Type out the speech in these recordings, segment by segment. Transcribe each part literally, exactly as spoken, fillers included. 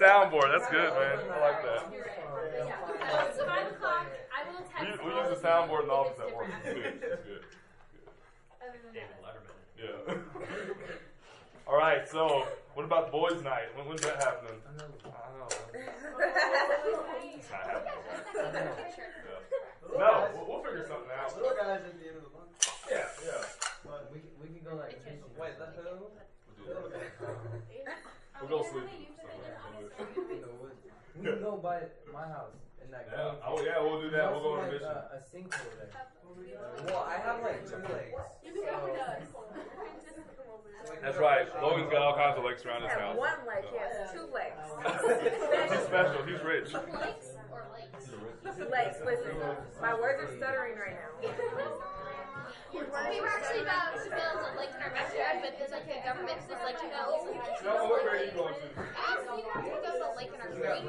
soundboard. That's good, man. I like that. It's five o'clock. I will text We, you. we use the soundboard in the office at work. It's good. It's good. David Letterman. Yeah. All right. So, what about the boys' night? When, when's that happening? I know. It's not happening. Yeah. No, we'll, we'll figure something out. Little guys at the end of the month. Yeah, yeah. But we can, we can go like. Wait, the who? We'll do that. We'll go sleep. We can go by my house in that. Yeah. Oh yeah, we'll do that. We'll go on a like, mission. uh, a sinkhole there. Well, I have like two legs. That's right. Logan's got all kinds of legs around his I have house. one leg, he has two legs. He's special. He's rich. Legs or legs? Legs, listen, my words are stuttering right now. We were actually about to build a lake in our backyard, but then like the government was like, no. No, what grade are you going to? We have to build a lake in our grade.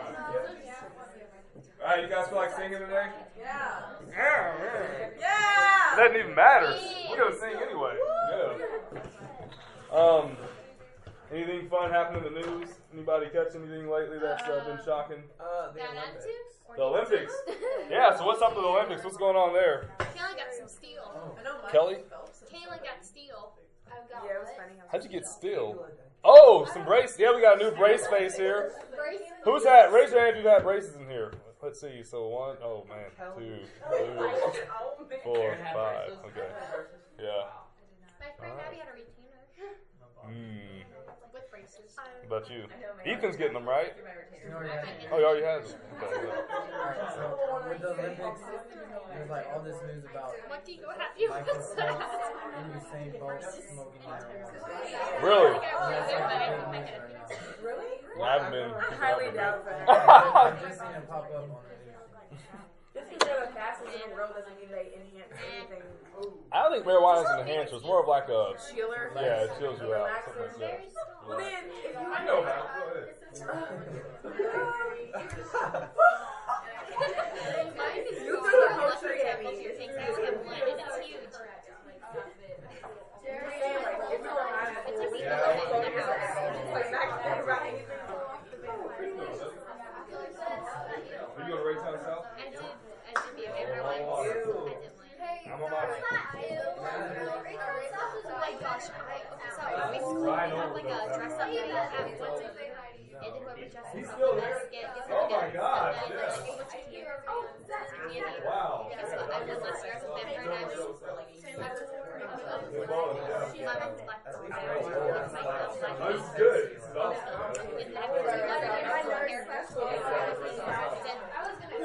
All right, you guys feel like singing today? Yeah. Yeah, man. Yeah! It doesn't even matter. We're gonna sing anyway. Yeah. Um, anything fun happened in the news? Anybody catch anything lately that's uh, been shocking? Uh, the Bad Olympics. attitudes? The Olympics. Yeah. So what's up with the Olympics? What's going on there? Kayla got some steel. I know Mike Kelly? Phelps. Kayla got steel. Yeah, it was funny. How How'd you get still? Oh, some brace. Yeah, we got a new brace face here. Who's that? Raise your hand if you got braces in here. Let's see. So one, oh man, two, three, four, five. Okay. Yeah. My friend Abby had a retainer Mm. with braces. What about you? Ethan's getting them, right? You already have it. Oh, he already has them. Okay, yeah. Alright, so with the Olympics, there's like all this news about What do you have you Michael was Phelps that? and Usain Bolt smoking marijuana. Really? And that's like the big news right now. Really? I haven't been. I highly doubt that. I've just seen it pop up on the news. Just because they're the fastest in the world doesn't mean they enhance anything. I don't think marijuana's an enhancer. It's more of like a, Chiller. yeah, it chills you out. Something like that. Well then, if you I know how. Go ahead. You threw the whole tree at me. It's huge. Are you going to Raytown South? I did, I did be a favorite one. I didn't like. I'm on my way. Oh my gosh, I, okay, so at my school, we have like a dress up night at once a year. And then whoever dresses He's up still the there? best get, gets Oh like my a- gosh, and then, yeah. like, a bunch of candy. Candy. Wow. Guess what? I won last year as a vampire and I was I was Good ball, yeah. my mom's black. Oh, this is good. This is awesome. And then I was like, I was hair first. And then I was gonna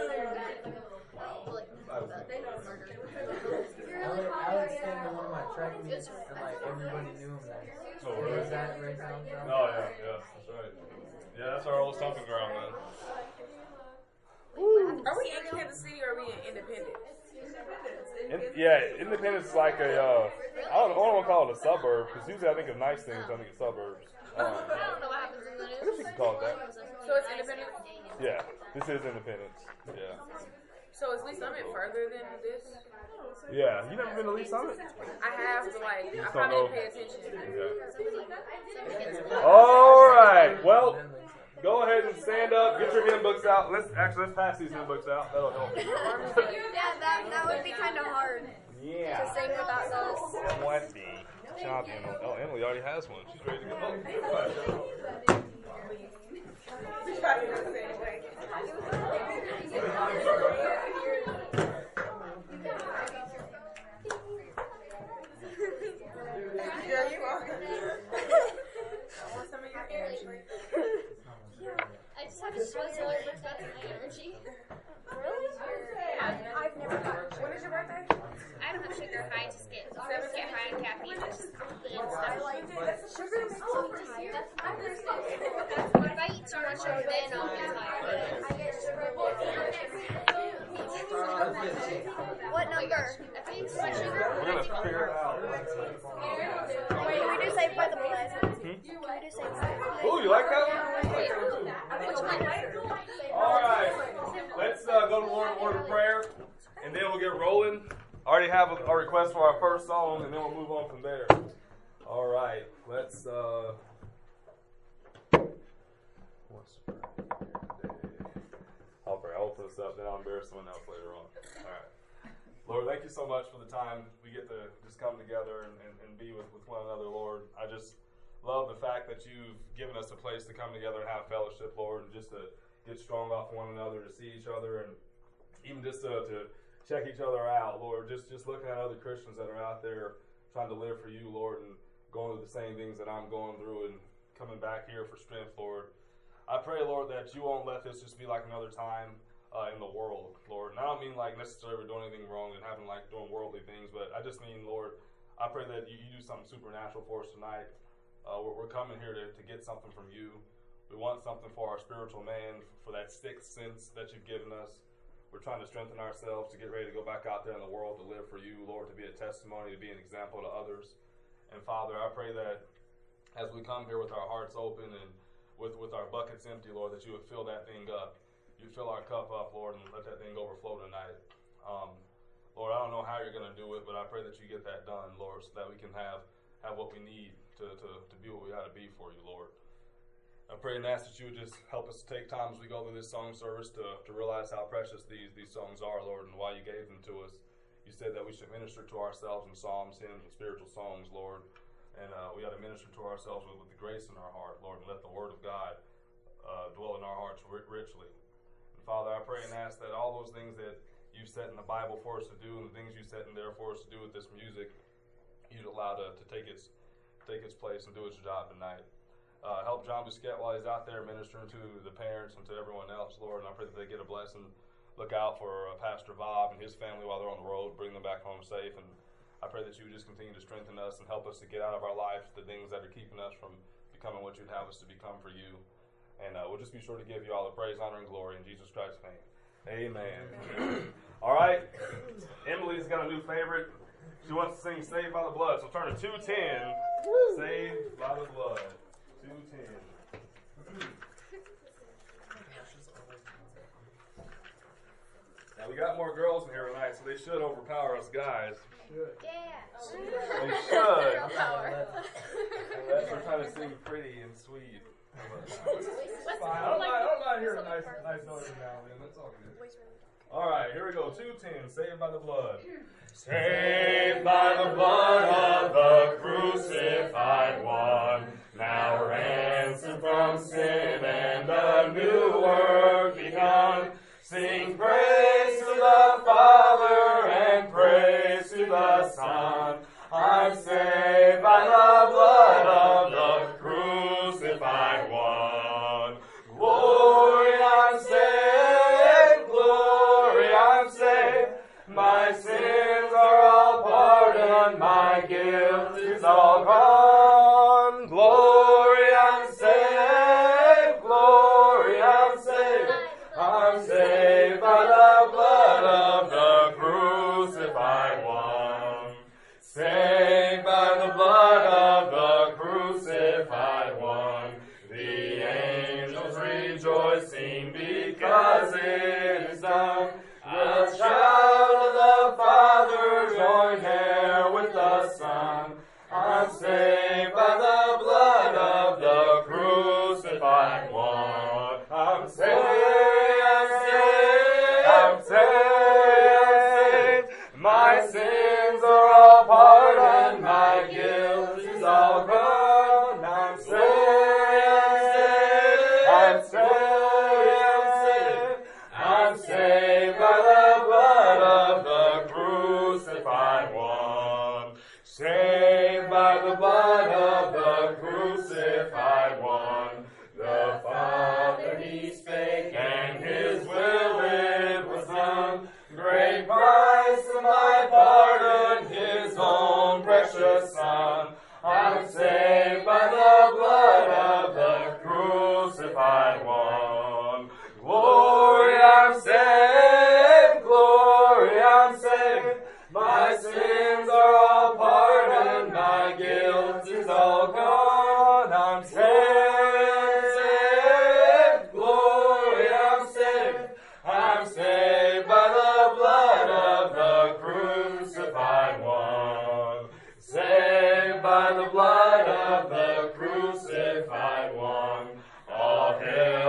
Alex, Alex came to one of my track meets and like everybody knew him there. Oh, He really? was at Raytown South. Oh, yeah, yeah. That's right. Yeah, that's our old stomping ground, man. Are we in Kansas City or are we in Independence? In, yeah, Independence is like a, uh, I don't, I don't want to call it a suburb, because usually I think of nice things, I think of suburbs. Um, I don't know what happens in the I guess news. you can call it that. So it's Independence? Yeah, this is Independence. Yeah. So is Lee Summit further than this? Yeah, you never been to Lee Summit? I have, but like, I don't probably know. didn't pay attention. Okay. All right. Well, go ahead and stand up. Get your hymn books out. Let's actually let's pass these hymn books out. That'll help. Yeah, that, that would be kind of hard Yeah. to sing without those. What the champion? Oh, Emily already has one. She's ready to go. We tried to do the same way. Yeah, you are. I want some of your energy. I just have a stress alert. That's my energy. Really? I've, I've never gotten When is your birthday? I don't have sugar high, just get, just get high on caffeine. Just eat stuff. Sugar makes me tired. But if I eat too much sugar, then I'll be tired. What number? If I eat too much sugar, We're gonna figure it out. Wait, can we do Saved by the Bell? Can we do Saved by the Bell? Ooh, you like that one? I like that one too. which one? All right, let's uh, go to Lord in word of prayer, and then we'll get rolling. I already have a, a request for our first song, and then we'll move on from there. All right, let's. Uh, What's I'll pray. I'll open this up, then I'll embarrass someone else later on. All right. Lord, thank you so much for the time we get to just come together and, and, and be with, with one another, Lord. I just love the fact that you've given us a place to come together and have fellowship, Lord, and just to get strong off one another, to see each other, and even just to, to check each other out, Lord. Just, just looking at other Christians that are out there trying to live for you, Lord, and going through the same things that I'm going through and coming back here for strength, Lord. I pray, Lord, that you won't let this just be like another time Uh, in the world, Lord. And I don't mean like necessarily doing anything wrong and having like doing worldly things, but I just mean, Lord, I pray that you, you do something supernatural for us tonight. Uh, we're, we're coming here to, to get something from you. We want something for our spiritual man, for that sixth sense that you've given us. We're trying to strengthen ourselves to get ready to go back out there in the world to live for you, Lord, to be a testimony, to be an example to others. And Father, I pray that as we come here with our hearts open and with, with our buckets empty, Lord, that you would fill that thing up. You fill our cup up, Lord, and let that thing overflow tonight. Um, Lord, I don't know how you're going to do it, but I pray that you get that done, Lord, so that we can have, have what we need to, to, to be what we got to be for you, Lord. I pray and ask that you would just help us to take time as we go through this song service to, to realize how precious these, these songs are, Lord, and why you gave them to us. You said that we should minister to ourselves in psalms, hymns, and spiritual songs, Lord. And uh, we got to minister to ourselves with, with the grace in our heart, Lord, and let the word of God uh, dwell in our hearts richly. Father, I pray and ask that all those things that you've set in the Bible for us to do and the things you set in there for us to do with this music, you'd allow to, to take its take its place and do its job tonight. Uh, help John Busquette while he's out there ministering to the parents and to everyone else, Lord, and I pray that they get a blessing. Look out for uh, Pastor Bob and his family while they're on the road, bring them back home safe, and I pray that you would just continue to strengthen us and help us to get out of our lives the things that are keeping us from becoming what you'd have us to become for you. And uh, we'll just be sure to give you all the praise, honor, and glory in Jesus Christ's name. Amen. All right. Emily's got a new favorite. She wants to sing Saved by the Blood. So turn to two ten. Saved by the Blood. two ten. Now, we got more girls in here tonight, so they should overpower us guys. Yeah. They should. Unless we're trying to sing pretty and sweet. What's Fine. I don't mind, I don't mind hearing a nice, nice note every now and then. That's all good. All right, here we go. two ten, Saved by the Blood. Saved by the blood of the crucified one, now ransomed from sin and a new work begun. Sing praise to the Father and praise to the Son. I'm saved by the blood of the crucified one. Glory, I'm saved. Glory, I'm saved. My sins are all pardoned. My guilt is all gone. Glory, I'm saved. Glory, I'm saved. I'm saved by the blood of the crucified one. Saved by the blood of the crucified one. The angels rejoicing because it is done. The child of the Father joined there with the Son. I'm saved by the blood of the crucified one. I'm saved, I'm saved, I'm saved. My sins are all pardoned, my guilt is all gone. I'm saved, I'm saved, I'm saved. I'm saved by the blood of the crucified one. Saved by the blood of the crucified one. The Father he spake, and his will it was done. Great price of my pardon, his own precious Son. I'm saved by the blood of the crucified one. Glory, I'm saved. Glory, I'm saved. My sins are all pardoned. My guilt is all gone. I'm saved. Saved. Glory, I'm saved. I'm saved by the blood of the crucified one. Saved by the blood of the crucified one. All hail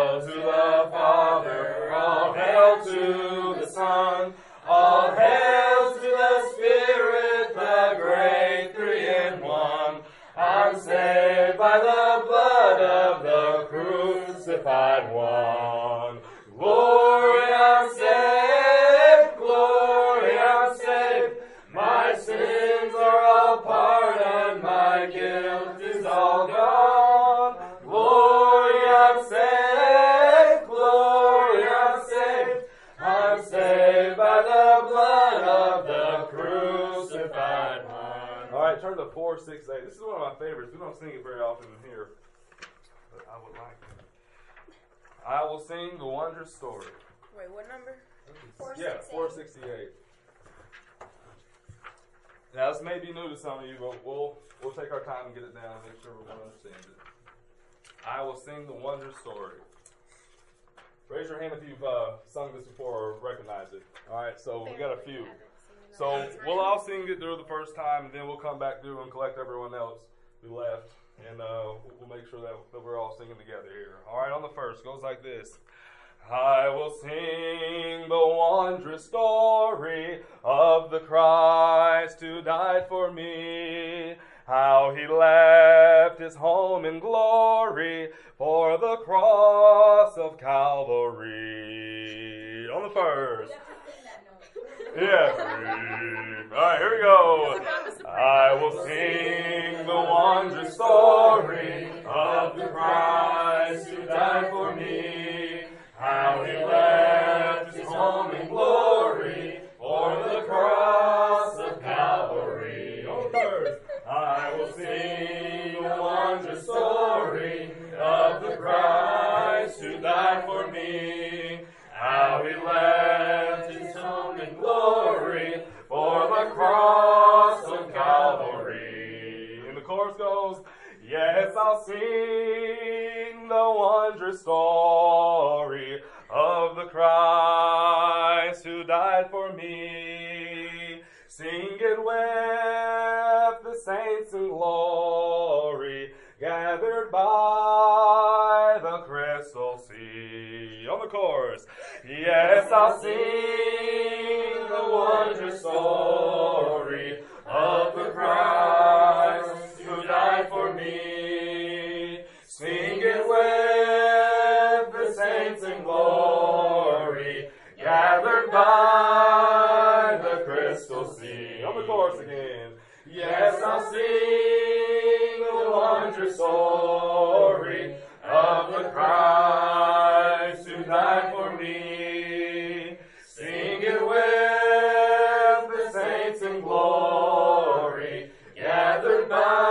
All hail to the Spirit, the great three in one. I'm saved by the blood of the crucified one. Glory, I'm saved. Glory, I'm saved. My sins are all pardoned. My guilt is all gone. Glory, I'm saved. Glory, I'm saved. I'm saved by the blood of the crucified one. All right, turn to four six eight. This is one of my favorites. We don't sing it very often in here, but I would like to. I will sing the wondrous story. Wait, what number? Yeah, four sixty-eight. Now, this may be new to some of you, but we'll we'll take our time and get it down and make sure everyone understands it. I will sing the wondrous story. Raise your hand if you've uh, sung this before or recognize it. All right, so we got a few. So we'll all sing it through the first time, and then we'll come back through and collect everyone else who left, and uh, we'll make sure that, that we're all singing together here. All right, on the first, goes like this. I will sing the wondrous story of the Christ who died for me, how he left his home in glory for the cross of Calvary. On the first. Yeah. All right, here we go. I will sing the wondrous story of the Christ who died for me, how he left his home in glory for the cross of Calvary. On the first. I will sing the wondrous story of the Christ who died for me, how he left his home in glory for the cross of Calvary. And the chorus goes, yes, I'll sing the wondrous story of the Christ who died for me. Sing it with the saints in glory, gathered by the crystal sea. On the chorus. Yes, I'll sing the wondrous story of the Christ who died for me. Sing it with the saints in glory, gathered by the crystal sea. On the chorus again. Yes, I'll sing the wondrous story of the Christ who died for me. Sing it with the saints in glory, gathered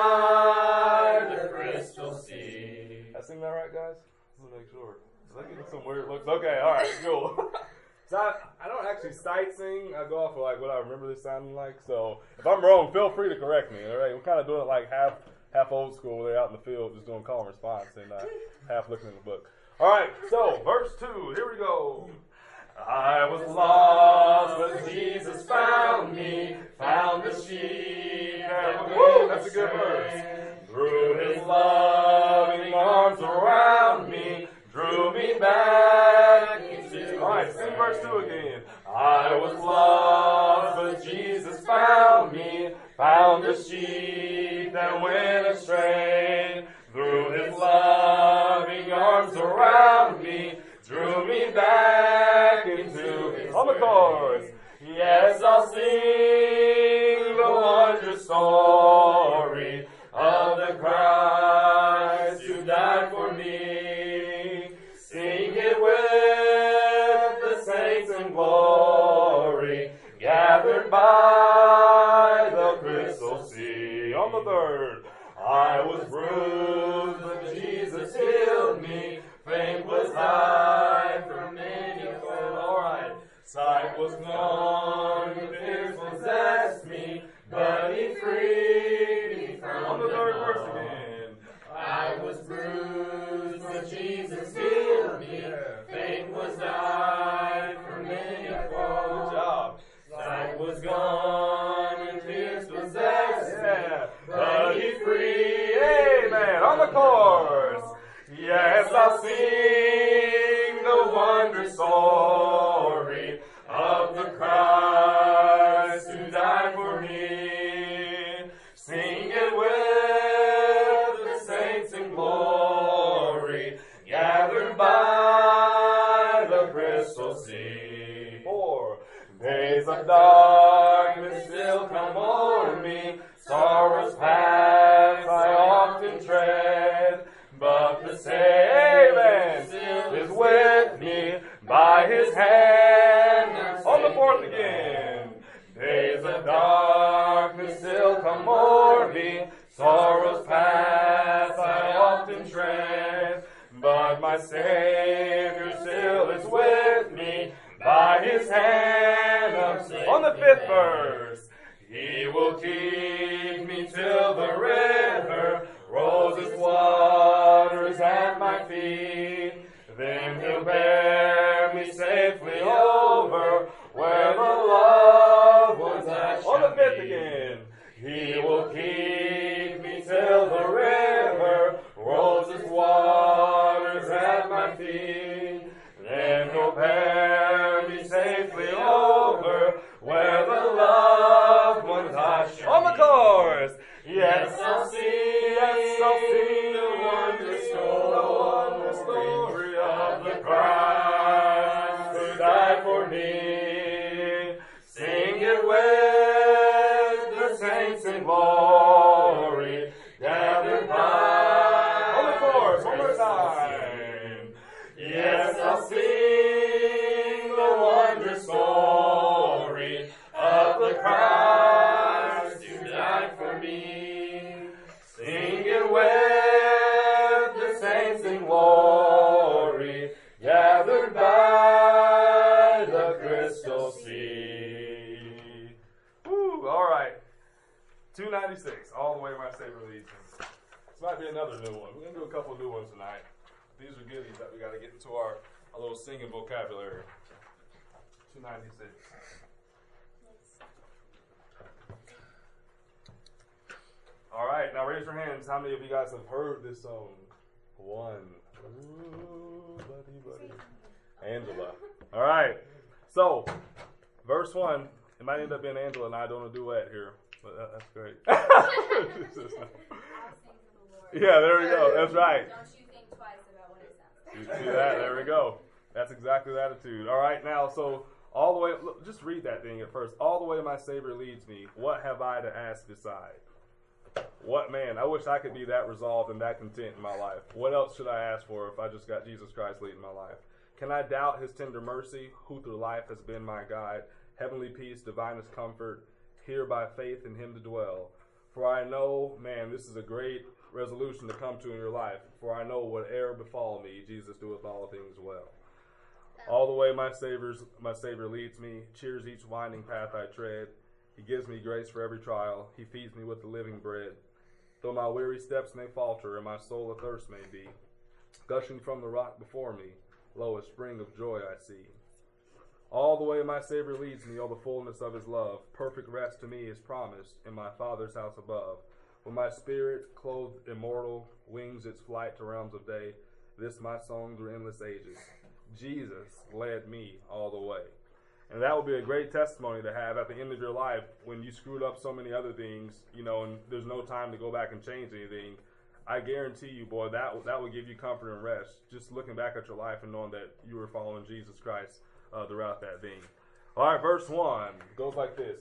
by the crystal sea. Did I sing that right, guys? Let's make sure. Did I get some weird looks? Okay, all right, cool. So I, I don't actually sight sing. I go off of like what I remember this sounding like. So if I'm wrong, feel free to correct me. All right, we're kind of doing it like half half old school. They're out in the field just doing call and response and uh, half looking in the book. All right, so verse two. Here we go. I was lost, but Jesus found me. Found the sheep. Woo, that's a good verse. Threw his loving arms around me, drew me back into. All right, sing verse two again. I was lost, but Jesus found me. Found the sheep that went astray. Threw his loving arms around me, drew me back into his. On the chorus. Yes, I'll sing the wondrous story of the Christ who died for me. Sing it with the saints in glory, gathered by the crystal sea. On the third. I was bruised, but Jesus healed me. Fame was high from many a foe. All right. Sight was gone, fears possessed me, but he freed me from. On the third verse again. I was bruised, but Jesus healed me. Fame was high from many a foe. Good job. Sight was gone, and fears possessed me, but he freed. Amen. On the chorus. Yes, I'll sing the wondrous story of the Christ of darkness still come o'er me, sorrow's path I often tread, but the Savior still is with me, by his hand. On the fourth again. Days of darkness still come o'er me, sorrow's path I often tread, but my Savior still is with me, by his hand. On the fifth verse. He will keep me till the river rolls its waters at my feet. Then he'll bear me safely over where the loved ones I shall. On the fifth again. He will keep me till the river rolls its waters at my feet. Then he'll bear me safely over where the loved ones I shall. On the chorus. Yes, I'll see, yes, I'll see the wondrous story of the Christ who died for me. Sing it with the saints in glory, gathered by. On the chorus, one more time. Yes, I'll sing the wondrous story of the Christ who died for me. Sing it with the saints in glory, gathered by the crystal sea. Woo, all right. two ninety-six, all the way my Savior leads me. This might be another new one. We're going to do a couple of new ones tonight. These are goodies that we got to get into our, our little singing vocabulary. two ninety-six. All right, now raise your hands. How many of you guys have heard this song? One. Ooh, buddy, buddy. Angela. All right. So, verse one. It might end up being Angela and I doing a duet here, but that, that's great. Yeah, there we go. That's right. Don't you think twice about what it sounds You like. see that? There we go. That's exactly the attitude. All right, now, so all the way, look, just read that thing at first. All the way my Savior leads me. What have I to ask beside? What, man, I wish I could be that resolved and that content in my life. What else should I ask for if I just got Jesus Christ leading my life? Can I doubt his tender mercy, who through life has been my guide? Heavenly peace, divinest comfort, here by faith in him to dwell. For I know, man, this is a great resolution to come to in your life. For I know whate'er befall me, Jesus doeth all things well. All the way my Savior's, my Savior leads me, cheers each winding path I tread. He gives me grace for every trial. He feeds me with the living bread. Though my weary steps may falter and my soul athirst may be, gushing from the rock before me, lo, a spring of joy I see. All the way my Savior leads me, oh, the fullness of his love. Perfect rest to me is promised in my Father's house above. When my spirit, clothed immortal, wings its flight to realms of day, this my song through endless ages. Jesus led me all the way. And that would be a great testimony to have at the end of your life when you screwed up so many other things, you know, and there's no time to go back and change anything. I guarantee you, boy, that that will give you comfort and rest, just looking back at your life and knowing that you were following Jesus Christ uh, throughout that thing. All right, verse one goes like this.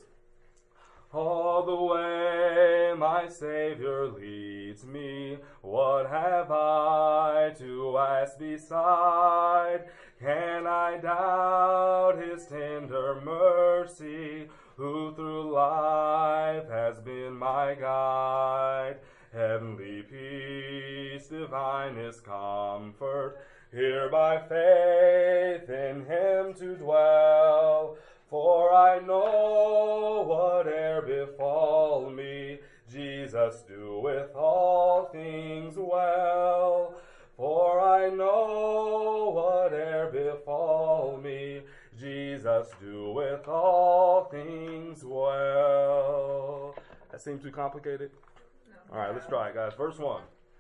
All the way my Savior leads me, what have I to ask beside? Can I doubt his tender mercy, who through life has been my guide? Heavenly peace, divinest comfort, here by faith in him to dwell. For I know whate'er befall me, Jesus doeth all things well. For I know whate'er befall me, Jesus doeth all things well. That seems too complicated? No. All right, let's try it, guys. Verse one.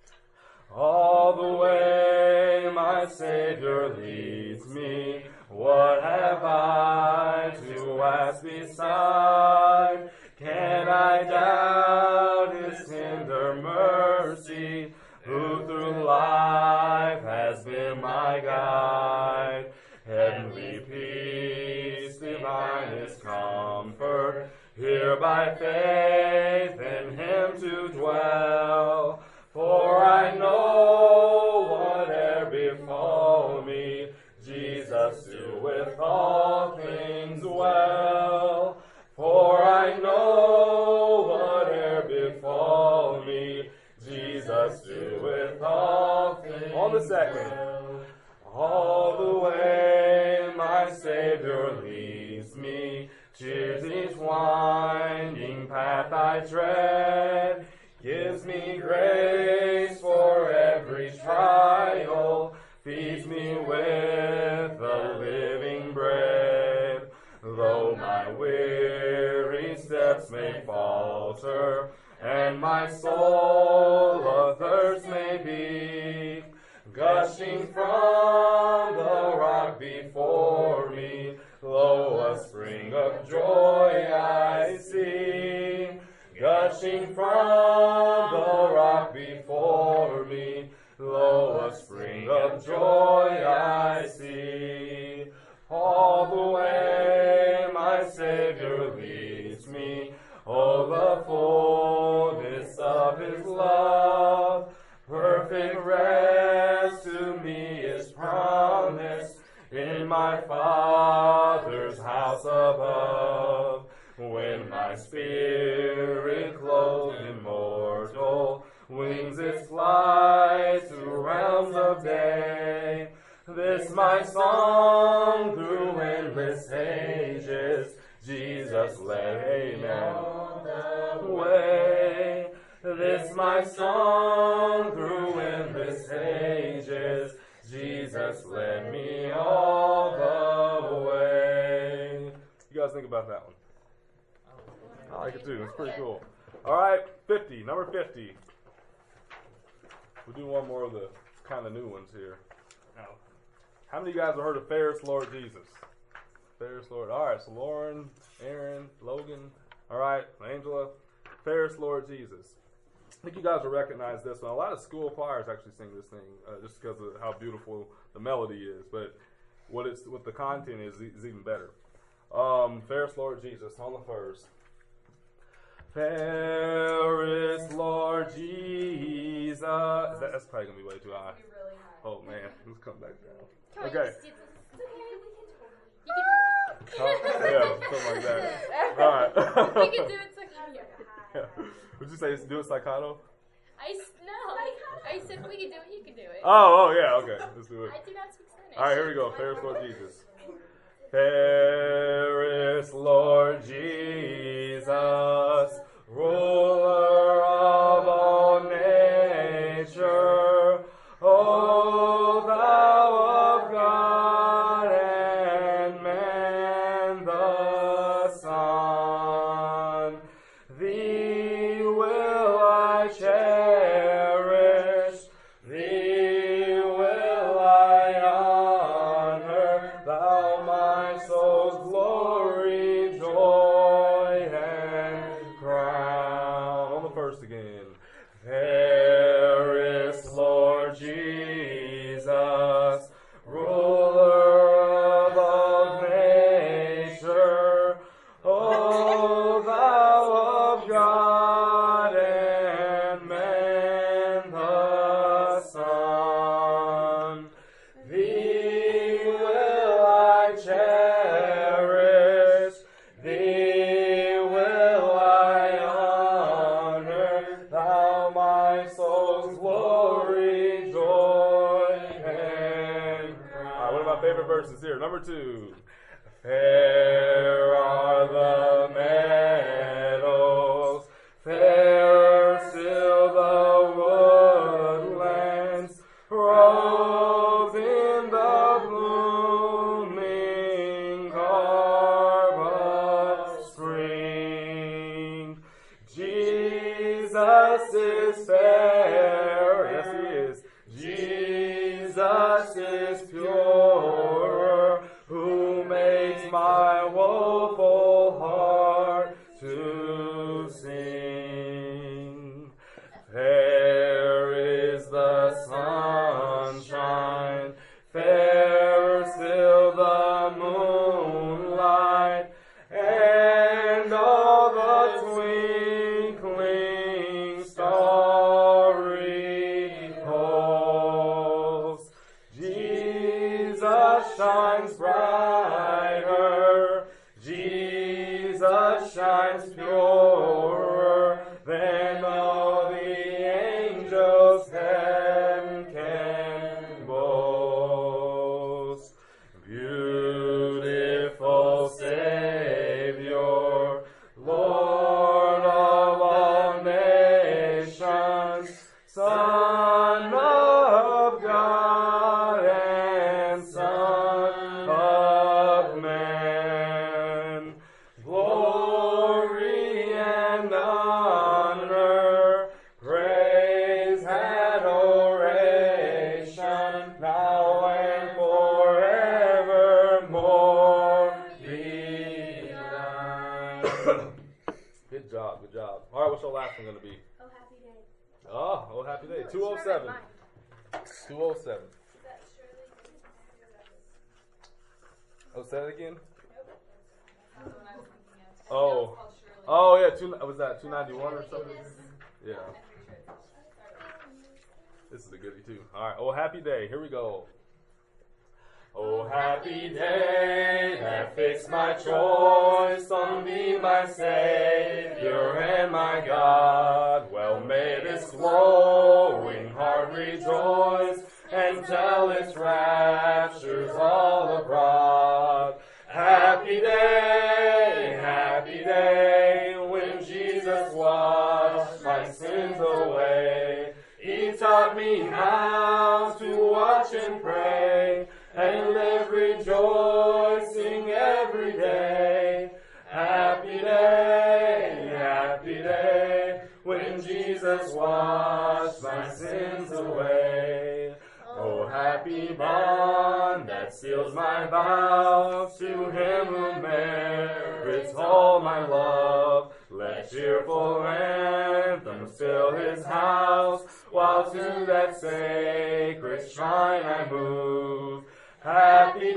All the way my Savior leads me, what have I to ask beside? Can I doubt his tender mercy, who through life has been my guide? Heavenly peace, divinest calm. Lord, here by faith in him to dwell. For I know whate'er befall me, Jesus doeth all things well. For I know whate'er befall me, Jesus doeth all things well. On the second. All the way my Savior leads me, cheers each winding path I tread, gives me grace for every trial, feeds me with the living bread. Though my weary steps may falter, and my soul athirst may be, gushing from the rock before me, lo, a spring of joy I see. Gushing from the rock before me, lo, a spring of joy I see. All the way my Savior leads me, oh, the fullness of his love, perfect rest to me is promised in my Father's house above. When my spirit clothed immortal wings its flight to realms of day, this my song through endless ages, Jesus led me on the way. This my song through endless ages, Jesus led me all the way. You guys think about that one? I like it too. It's pretty cool. All right, fifty, number fifty. We'll do one more of the kind of new ones here. Now, how many of you guys have heard of Ferris Lord Jesus? Ferris Lord. All right, so Lauren, Aaron, Logan. All right, Angela. Ferris Lord Jesus. I think you guys will recognize this one. A lot of school choirs actually sing this thing uh, just because of how beautiful the melody is. But what it's what the content is is even better. Um, Ferris Lord Jesus on the first. Ferris Lord Jesus. That, that's probably going to be way too high. Oh, man. Let's come back down. Okay. Oh, yeah, something like that. All right. We can do it staccato. Yeah. Would you say do it staccato? I s- no. I said we can do it. You can do it. Oh, oh, yeah. Okay. Let's do it. I do not speak Spanish. All right, here we go. Ferris Lord Jesus. Ferris Lord Jesus, ruler of all nature, O thou of God and man the Son, thee will I cherish, thee will I honor, thou my soul's glory, joy, and crown. On the first again. Ferris Lord Jesus, ruler of all nature, O thou of God and man the Son, thee will I cherish, thee will I honor, thou my soul's glory, joy, and crown. All right, one of my favorite verses here. Number two. Fair are the meadows, fair still the woodlands, robed in the blooming garb of spring. Jesus is fair, yes he is. Jesus is purer, who makes my woeful heart to sing. Fair is the sunshine, fairer still the moonlight, and shines purer than all the angels heaven can boast. Beautiful Savior, Lord of all nations, Son of God and Son of Man, glory and honor, praise, adoration, now and forevermore be thine. Good job, good job. All right, what's your last one going to be? Oh, happy day. Oh, oh, happy day. two oh seven. two oh seven. Oh, say that again? Oh. Oh, yeah. Two, was that two ninety-one or something? Yeah. This is a goodie, too. All right. Oh, happy day. Here we go. Oh, happy day that fixed my choice on thee, my Savior and my God. Well, may this glowing heart rejoice and tell its raptures all abroad. Happy day, happy day, when Jesus washed my sins away. He taught me how to watch and pray and live rejoicing every day. Happy day, happy day, when Jesus washed my sins away. Oh, happy bond that seals my vows to him who merits all my love. Let cheerful anthems fill his house, while to that sacred shrine I move. Happy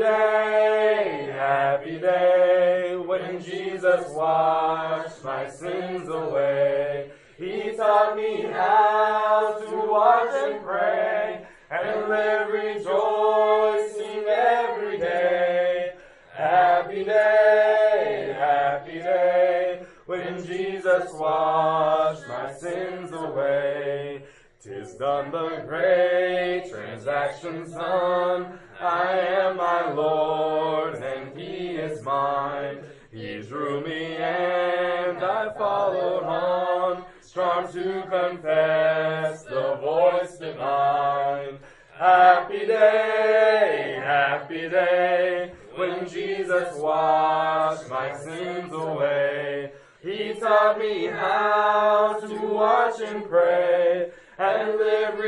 day, happy day, when Jesus washed my sins away. He taught me how to watch and pray and live rejoicing every day. Happy day, happy day, when Jesus washed my sins away. 'Tis done, the great transaction's done. I am my Lord, and he is mine. He drew me, and I followed on, charmed to confess the voice divine. Happy day, happy day, when Jesus washed my sins away. He taught me how to watch and pray and live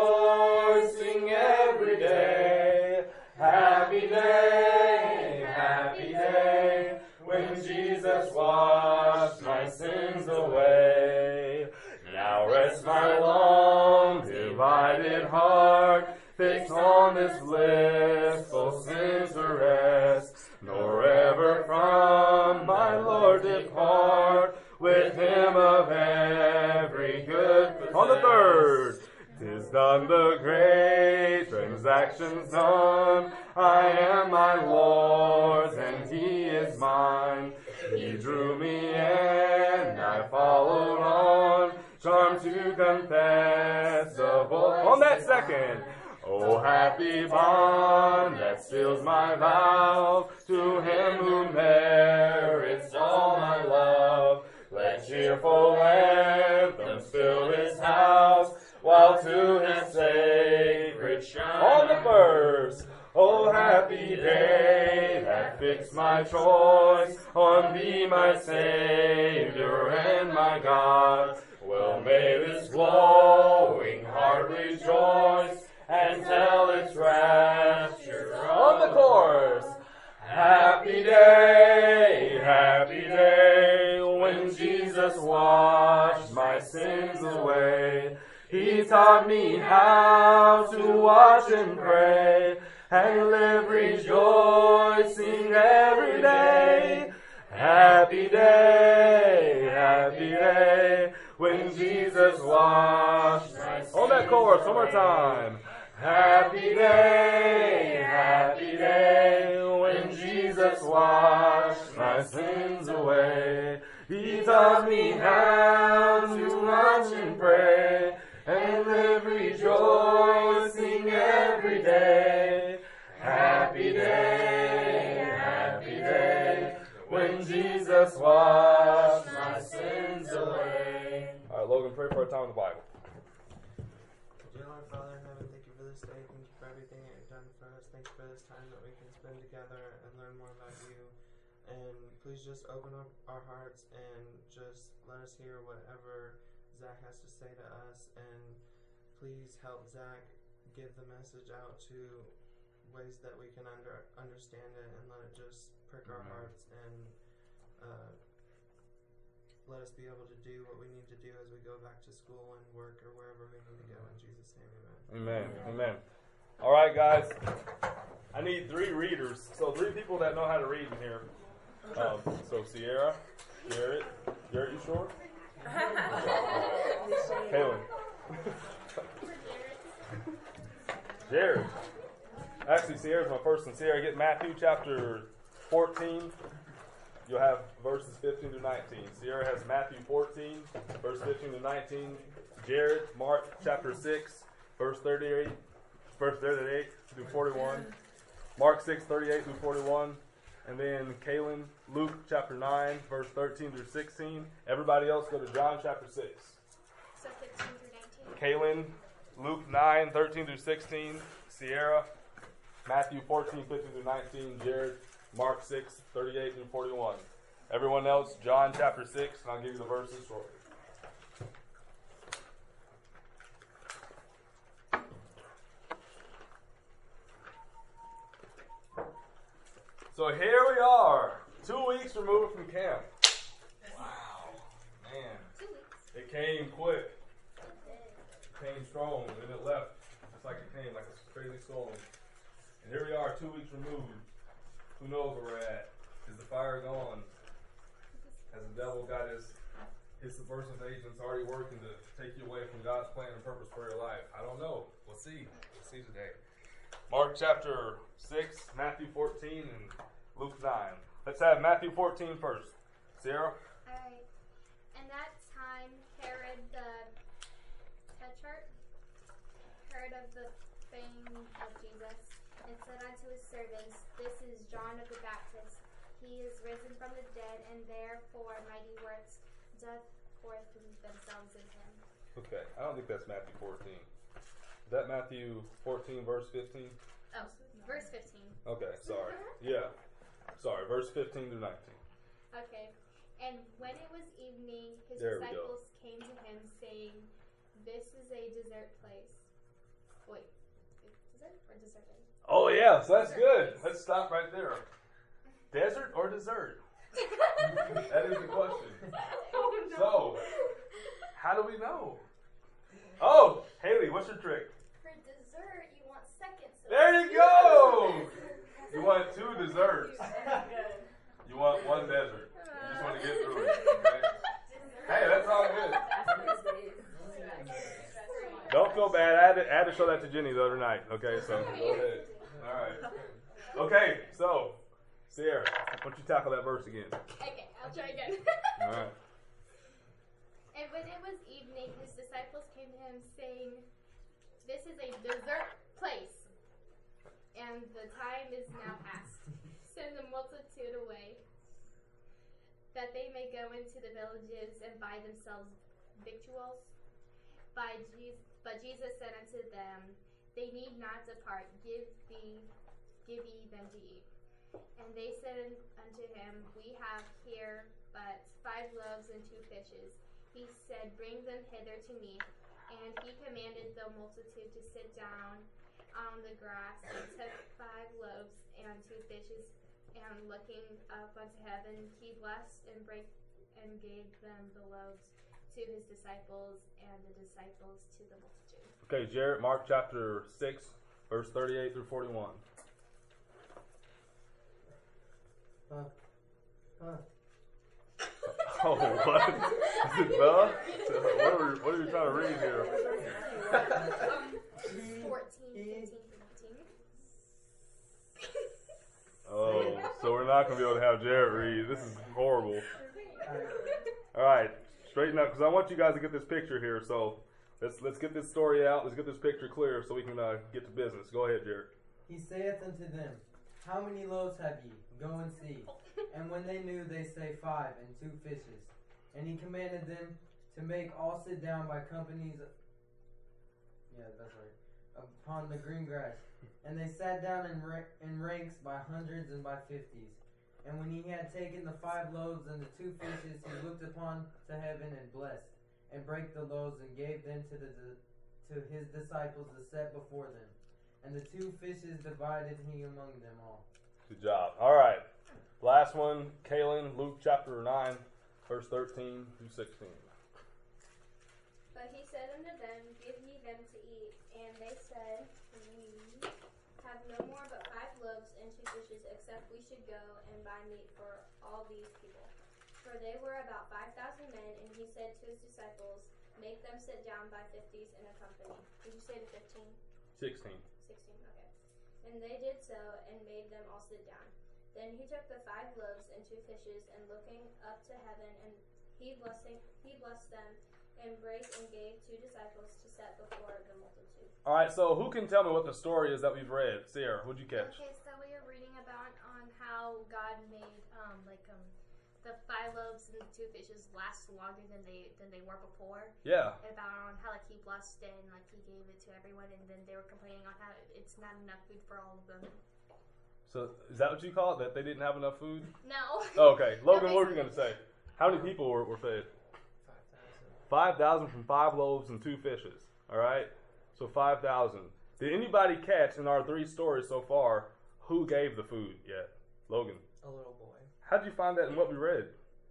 rejoicing every day. Happy day, happy day, when Jesus washed my sins away. Now rest my long divided heart, fixed on this blissful sin to rest, nor ever from my Lord depart, with him of every good possessed. On the third, 'tis done, the great transaction's done. I am my Lord's, and he is mine. He drew me, and I followed on, charmed to confess the voice. On that second, oh, happy bond that seals my vow to him who merits all my love. Let cheerful anthems fill his house, while to his sacred shrine. On the first, oh, happy day that fixed my choice on thee, my Savior and my God. Well, may this glowing heart rejoice and tell its rapture on the course. Happy day, happy day, when Jesus washed my sins away. He taught me how to watch and pray and live rejoicing every day. Happy day, happy day, when Jesus washed my sins away. On that chorus, one more time. Happy day, happy day, when Jesus washed my sins away. taught me how to watch and pray and live rejoicing every day. Happy day, happy day, when Jesus washed my sins away. All right, Logan, pray for our time in the Bible. Dear Lord, Father in heaven, thank you for this day. Thank you for everything that you've done for us. Thank you for this time that we can spend together and learn more about you. And please just open up our hearts and just let us hear whatever Zach has to say to us. And please help Zach give the message out to ways that we can under understand it, and let it just prick our hearts and uh, let us be able to do what we need to do as we go back to school and work or wherever we need to go. In Jesus' name, amen. Amen. Amen. All right, guys. I need three readers. So three people that know how to read in here. Um, so Sierra, Garrett. Garrett, you sure? Kaylin. Jared. Actually, Sierra's my first one. Sierra, get Matthew chapter fourteen. You'll have verses fifteen to nineteen. Sierra has Matthew fourteen, verse fifteen to nineteen. Jared, Mark chapter six, verse thirty-eight, verse thirty-eight through forty-one. Mark six, thirty-eight through forty-one. And then Kaylin, Luke chapter nine, verse thirteen through sixteen. Everybody else go to John chapter six. So fifteen through Kaylin, nineteen. Luke nine, thirteen through sixteen. Sierra, Matthew fourteen, fifteen through nineteen. Jared, Mark six, thirty-eight through forty-one. Everyone else, John chapter six, and I'll give you the verses shortly. So here we are, two weeks removed from camp. Wow, man. Two weeks. It came quick. It came strong, and then it left just like it came, like a crazy storm. And here we are, two weeks removed. Who knows where we're at? Is the fire gone? Has the devil got his his subversive agents already working to take you away from God's plan and purpose for your life? I don't know. We'll see. We'll see today. Mark chapter six, Matthew fourteen, and Luke nine. Let's have Matthew fourteen first. Sarah? Alright. And that time, Herod the Tetrarch heard of the fame of Jesus, and said unto his servants, This is John of the Baptist. He is risen from the dead, and therefore mighty works doth forth themselves in him. Okay, I don't think that's Matthew fourteen. Is that Matthew fourteen, verse fifteen? Oh, verse fifteen. Okay, sorry. Yeah. Sorry, verse fifteen to nineteen. Okay. And when it was evening, his There we disciples came to him, saying, This is a desert place. Wait, desert or deserted? Oh, yeah, so that's good. Let's stop right there. Desert or dessert? That is the question. So, how do we know? Oh, Haley, what's your trick? For dessert, you want seconds. There you go! You want two desserts. You want one desert. You just want to get through it. Okay? Hey, that's all good. Don't feel bad. I had, to, I had to show that to Jenny the other night. Okay, so go ahead. All right. Okay, so, Sierra, why don't you tackle that verse again? Okay, I'll try again. All right. And when it was evening, his disciples came to him, saying, This is a desert place, and the time is now past. Send the multitude away, that they may go into the villages and buy themselves victuals. By Jesus, but Jesus said unto them, They need not depart. Give thee, give ye them to eat. And they said unto him, We have here but five loaves and two fishes. He said, Bring them hither to me. And he commanded the multitude to sit down on the grass, and took five loaves and two fishes, and looking up unto heaven, he blessed and brake and gave them the loaves to his disciples, and the disciples to the multitude. Okay, Jared, Mark chapter six, verse thirty-eight through forty-one. Huh. Huh. Oh, what? Is it the? What are, we, what are you trying to read here? Um, fourteen, fifteen, nineteen. Oh, so we're not going to be able to have Jared read. This is horrible. All right, straighten up, because I want you guys to get this picture here. So let's let's get this story out. Let's get this picture clear so we can uh, get to business. Go ahead, Jared. He saith unto them, How many loaves have ye? Go and see. And when they knew, they say, Five, and two fishes. And he commanded them to make all sit down by companies. Yeah, that's right. Upon the green grass. And they sat down in, ra- in ranks by hundreds and by fifties. And when he had taken the five loaves and the two fishes, he looked upon to heaven and blessed, and brake the loaves and gave them to the to his disciples to set before them. And the two fishes divided he among them all. Good job. All right. Last one, Kaylin, Luke chapter nine, verse thirteen through sixteen. But he said unto them, Give ye them to eat. And they said, We have no more but five loaves and two fishes, except we should go and buy meat for all these people. For they were about five thousand men, and he said to his disciples, Make them sit down by fifties in a company. Did you say the fifteen? Sixteen. Sixteen, okay. And they did so, and made them all sit down. Then he took the five loaves and two fishes, and looking up to heaven, and he blessing he blessed them, and brake and gave to disciples to set before the multitude. All right, so who can tell me what the story is that we've read? Sierra, what'd you catch? Okay, so we were reading about on how God made um like um the five loaves and the two fishes last longer than they than they were before. Yeah. About on how like he blessed it and like he gave it to everyone, and then they were complaining on how it's not enough food for all of them. So is that what you call it? That they didn't have enough food? No. Oh, okay. Logan, No, what were you going to say? How many people were, were fed? Five thousand. five thousand from five loaves and two fishes. All right? So five thousand. Did anybody catch in our three stories so far who gave the food yet? Logan. A little boy. How'd you find that in what we read?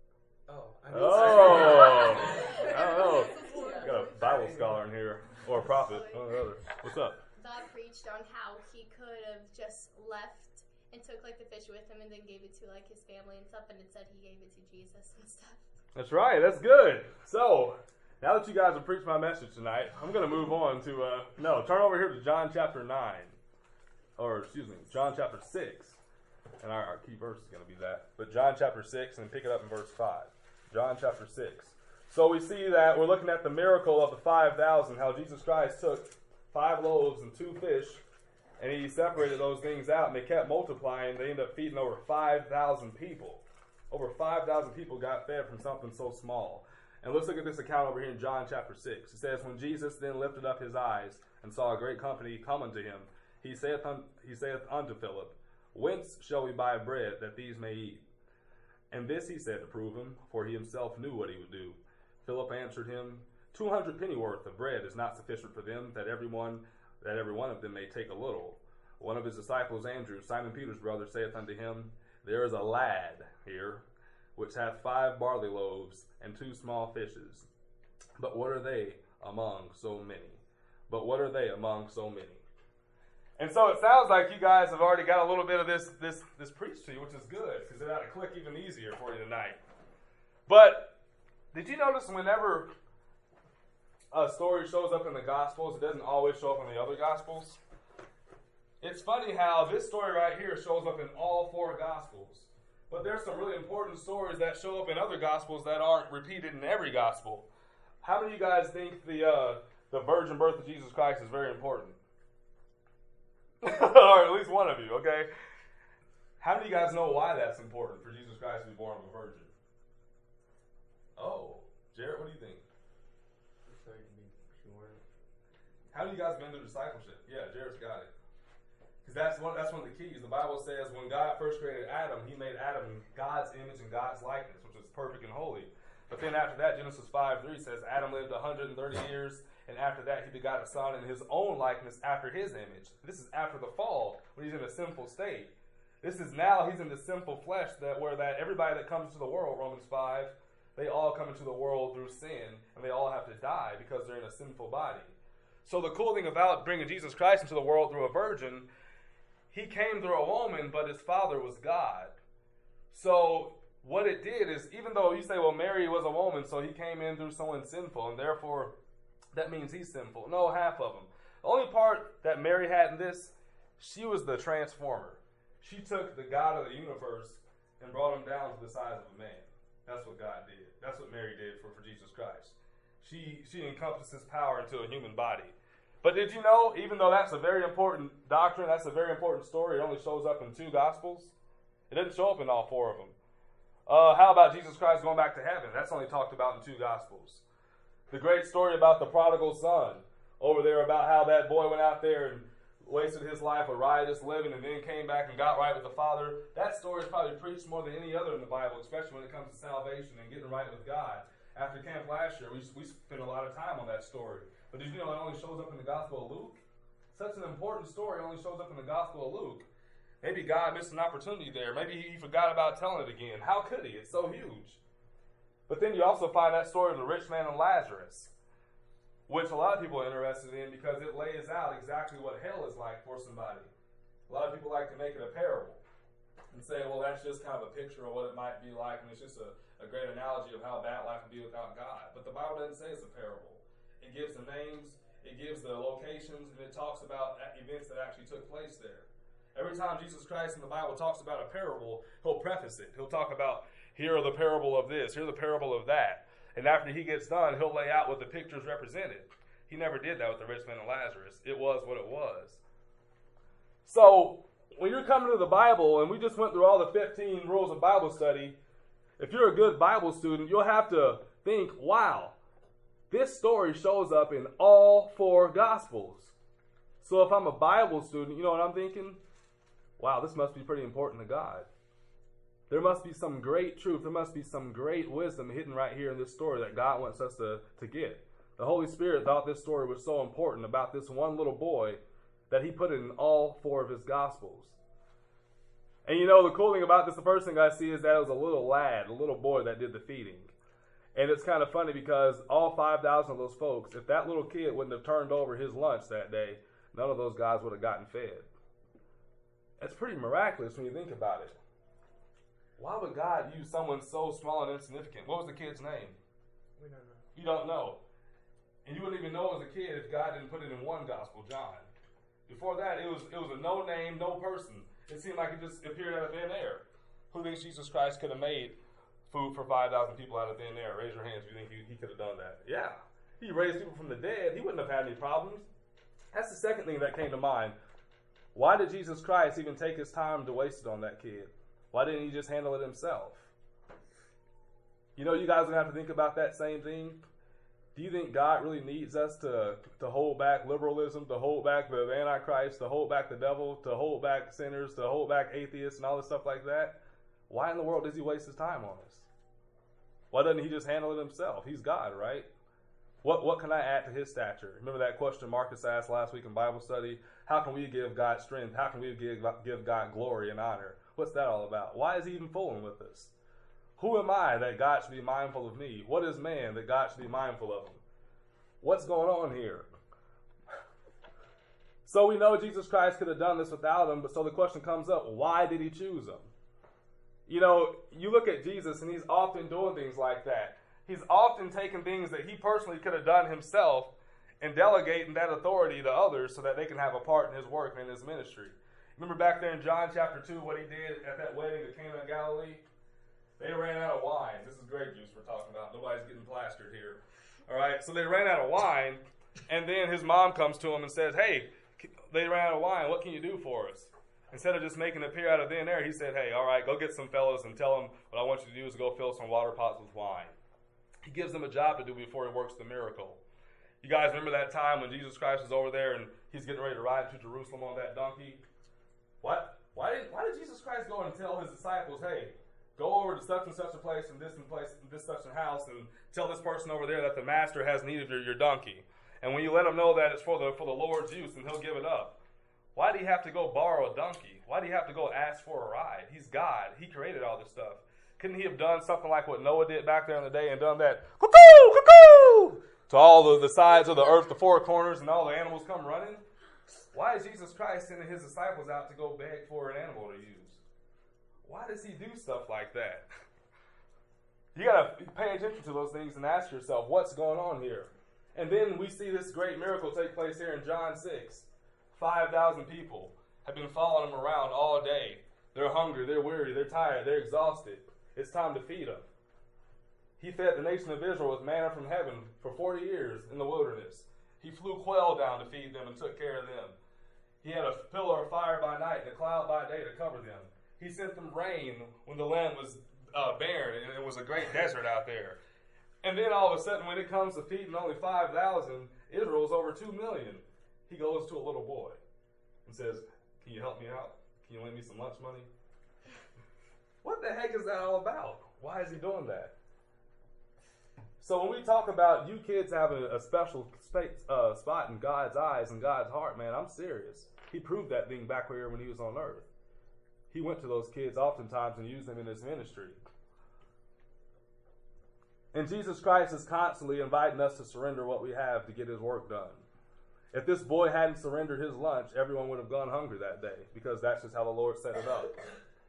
Oh, I mean, Oh. I don't know. Got a Bible scholar in here. Or a prophet. One or the other. What's up? God preached on how he could have just left and took like the fish with him and then gave it to like his family and stuff, and it said he gave it to Jesus and stuff. That's right. That's good. So, now that you guys have preached my message tonight, I'm going to move on to, uh, no, turn over here to John chapter nine. Or, excuse me, John chapter six. And our, our key verse is going to be that. But John chapter six, and pick it up in verse five. John chapter six. So we see that we're looking at the miracle of the five thousand, how Jesus Christ took five loaves and two fish, and he separated those things out, and they kept multiplying. They ended up feeding over five thousand people. Over five thousand people got fed from something so small. And let's look at this account over here in John chapter six. It says, When Jesus then lifted up his eyes and saw a great company come unto him, he saith, un- he saith unto Philip, Whence shall we buy bread that these may eat? And this he said to prove him, for he himself knew what he would do. Philip answered him, Two hundred pennyworth of bread is not sufficient for them, that every one that every one of them may take a little. One of his disciples, Andrew, Simon Peter's brother, saith unto him, There is a lad here, which hath five barley loaves and two small fishes. But what are they among so many? But what are they among so many? And so it sounds like you guys have already got a little bit of this this this preached to you, which is good, because it ought to click even easier for you tonight. But did you notice whenever a story shows up in the Gospels, it doesn't always show up in the other Gospels? It's funny how this story right here shows up in all four Gospels. But there's some really important stories that show up in other Gospels that aren't repeated in every Gospel. How many of you guys think the uh, the virgin birth of Jesus Christ is very important? Or at least one of you, okay? How many of you guys know why that's important for Jesus Christ to be born of a virgin? Oh, Jarrett, what do you think? So you can be pure. How many of you guys been through discipleship? Yeah, Jarrett's got it. Because that's one, that's one of the keys. The Bible says when God first created Adam, he made Adam in God's image and God's likeness, which is perfect and holy. But then after that, Genesis five three says Adam lived one hundred thirty years, and after that he begot a son in his own likeness after his image. This is after the fall, when he's in a sinful state. This is now he's in the sinful flesh, that where that everybody that comes into the world, Romans five, they all come into the world through sin, and they all have to die because they're in a sinful body. So the cool thing about bringing Jesus Christ into the world through a virgin, he came through a woman, but his father was God. So what it did is, even though you say, well, Mary was a woman, so he came in through someone sinful, and therefore that means he's sinful. No, half of them. The only part that Mary had in this, she was the transformer. She took the God of the universe and brought him down to the size of a man. That's what God did. That's what Mary did for, for Jesus Christ. She she encompasses power into a human body. But did you know, even though that's a very important doctrine, that's a very important story, it only shows up in two Gospels? It doesn't show up in all four of them. Uh, how about Jesus Christ going back to heaven? That's only talked about in two Gospels. The great story about the prodigal son over there, about how that boy went out there and wasted his life a riotous living and then came back and got right with the Father. That story is probably preached more than any other in the Bible, especially when it comes to salvation and getting right with God. After camp last year, we, we spent a lot of time on that story. But did you know it only shows up in the Gospel of Luke? Such an important story only shows up in the Gospel of Luke. Maybe God missed an opportunity there. Maybe he forgot about telling it again. How could he? It's so huge. But then you also find that story of the rich man and Lazarus, which a lot of people are interested in because it lays out exactly what hell is like for somebody. A lot of people like to make it a parable and say, well, that's just kind of a picture of what it might be like, and it's just a, a great analogy of how bad life would be without God. But the Bible doesn't say it's a parable. It gives the names, it gives the locations, and it talks about events that actually took place there. Every time Jesus Christ in the Bible talks about a parable, he'll preface it. He'll talk about, here are the parable of this, here are the parable of that. And after he gets done, he'll lay out what the pictures represented. He never did that with the rich man and Lazarus. It was what it was. So, when you're coming to the Bible, and we just went through all the fifteen rules of Bible study, if you're a good Bible student, you'll have to think, wow, this story shows up in all four Gospels. So if I'm a Bible student, you know what I'm thinking? Wow, this must be pretty important to God. There must be some great truth. There must be some great wisdom hidden right here in this story that God wants us to, to get. The Holy Spirit thought this story was so important about this one little boy that he put it in all four of his Gospels. And you know, the cool thing about this, the first thing I see is that it was a little lad, a little boy that did the feeding. And it's kind of funny because all five thousand of those folks, if that little kid wouldn't have turned over his lunch that day, none of those guys would have gotten fed. That's pretty miraculous when you think about it. Why would God use someone so small and insignificant? What was the kid's name? We don't know. You don't know. And you wouldn't even know as a kid if God didn't put it in one gospel, John. Before that, it was it was a no name, no person. It seemed like it just appeared out of thin air. Who thinks Jesus Christ could have made food for five thousand people out of thin air? Raise your hands if you think he, he could have done that. Yeah. He raised people from the dead. He wouldn't have had any problems. That's the second thing that came to mind. Why did Jesus Christ even take his time to waste it on that kid? Why didn't he just handle it himself? You know, you guys are going to have to think about that same thing. Do you think God really needs us to, to hold back liberalism, to hold back the Antichrist, to hold back the devil, to hold back sinners, to hold back atheists and all this stuff like that? Why in the world does he waste his time on us? Why doesn't he just handle it himself? He's God, right? What what can I add to his stature? Remember that question Marcus asked last week in Bible study? How can we give God strength? How can we give, give God glory and honor? What's that all about? Why is he even fooling with us? Who am I that God should be mindful of me? What is man that God should be mindful of him? What's going on here? So we know Jesus Christ could have done this without him, but so the question comes up, why did he choose him? You know, you look at Jesus and he's often doing things like that. He's often taking things that he personally could have done himself and delegating that authority to others so that they can have a part in his work and in his ministry. Remember back there in John chapter two, what he did at that wedding at Cana of Galilee? They ran out of wine. This is grape juice we're talking about. Nobody's getting plastered here. All right, so they ran out of wine, and then his mom comes to him and says, hey, they ran out of wine. What can you do for us? Instead of just making it appear out of thin air, he said, hey, all right, go get some fellas and tell them what I want you to do is go fill some water pots with wine. He gives them a job to do before he works the miracle. You guys remember that time when Jesus Christ was over there and he's getting ready to ride to Jerusalem on that donkey? What? Why did, why did Jesus Christ go and tell his disciples, hey, go over to such and such a place and this and place and this such a house and tell this person over there that the master has need of your, your donkey. And when you let him know that it's for the for the Lord's use, then he'll give it up. Why do you have to go borrow a donkey? Why do you have to go ask for a ride? He's God. He created all this stuff. Couldn't he have done something like what Noah did back there in the day and done that cuckoo, cuckoo to all the, the sides of the earth, the four corners, and all the animals come running? Why is Jesus Christ sending his disciples out to go beg for an animal to use? Why does he do stuff like that? You got to pay attention to those things and ask yourself, what's going on here? And then we see this great miracle take place here in John six. five thousand people have been following him around all day. They're hungry, they're weary, they're tired, they're exhausted. It's time to feed them. He fed the nation of Israel with manna from heaven for forty years in the wilderness. He flew quail down to feed them and took care of them. He had a pillar of fire by night and a cloud by day to cover them. He sent them rain when the land was uh, barren and it was a great desert out there. And then all of a sudden, when it comes to feeding only five thousand, Israel's over two million. He goes to a little boy and says, "Can you help me out? Can you lend me some lunch money?" What the heck is that all about? Why is he doing that? So when we talk about you kids having a special space, uh, spot in God's eyes and God's heart, man, I'm serious. He proved that being back here when he was on earth. He went to those kids oftentimes and used them in his ministry. And Jesus Christ is constantly inviting us to surrender what we have to get his work done. If this boy hadn't surrendered his lunch, everyone would have gone hungry that day, because that's just how the Lord set it up.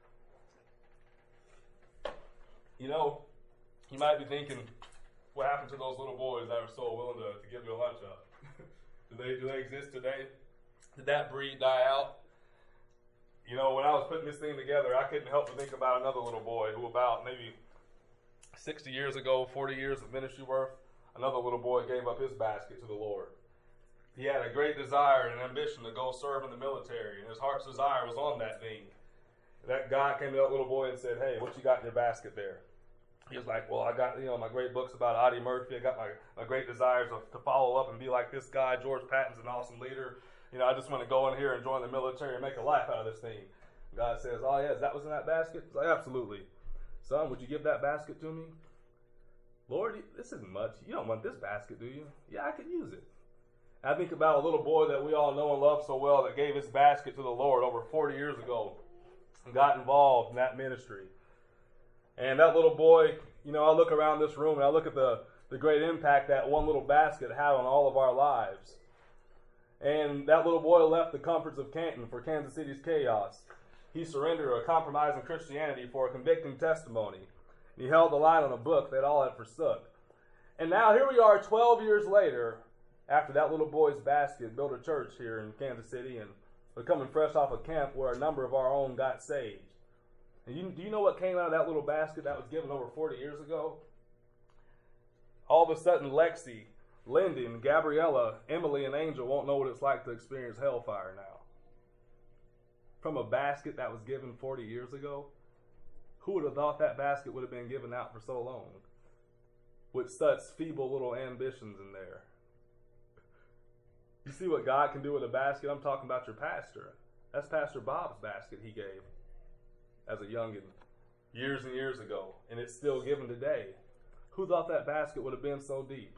You know, you might be thinking, what happened to those little boys that were so willing to, to give their lunch up? do they do they exist today? Did that breed die out? You know, when I was putting this thing together, I couldn't help but think about another little boy who about maybe sixty years ago, forty years of ministry worth, another little boy gave up his basket to the Lord. He had a great desire and ambition to go serve in the military, and his heart's desire was on that thing. That God came to that little boy and said, "Hey, what you got in your basket there?" He was like, "Well, I got, you know, my great books about Audie Murphy. I got my, my great desires of, to follow up and be like this guy. George Patton's an awesome leader. You know, I just want to go in here and join the military and make a life out of this thing." God says, "Oh, yeah, that was in that basket?" He's like, "Absolutely. Son, would you give that basket to me?" "Lord, this isn't much. You don't want this basket, do you?" "Yeah, I could use it." I think about a little boy that we all know and love so well that gave his basket to the Lord over forty years ago and got involved in that ministry. And that little boy, you know, I look around this room and I look at the, the great impact that one little basket had on all of our lives. And that little boy left the comforts of Canton for Kansas City's chaos. He surrendered a compromising Christianity for a convicting testimony. And he held the line on a book that all had forsook. And now here we are twelve years later, after that little boy's basket built a church here in Kansas City, and we're coming fresh off a camp where a number of our own got saved. And you, do you know what came out of that little basket that was given over forty years ago? All of a sudden, Lexi, Lyndon, Gabriella, Emily, and Angel won't know what it's like to experience hellfire now. From a basket that was given forty years ago? Who would have thought that basket would have been given out for so long? With such feeble little ambitions in there. You see what God can do with a basket? I'm talking about your pastor. That's Pastor Bob's basket he gave as a youngin' years and years ago, and it's still given today. Who thought that basket would have been so deep?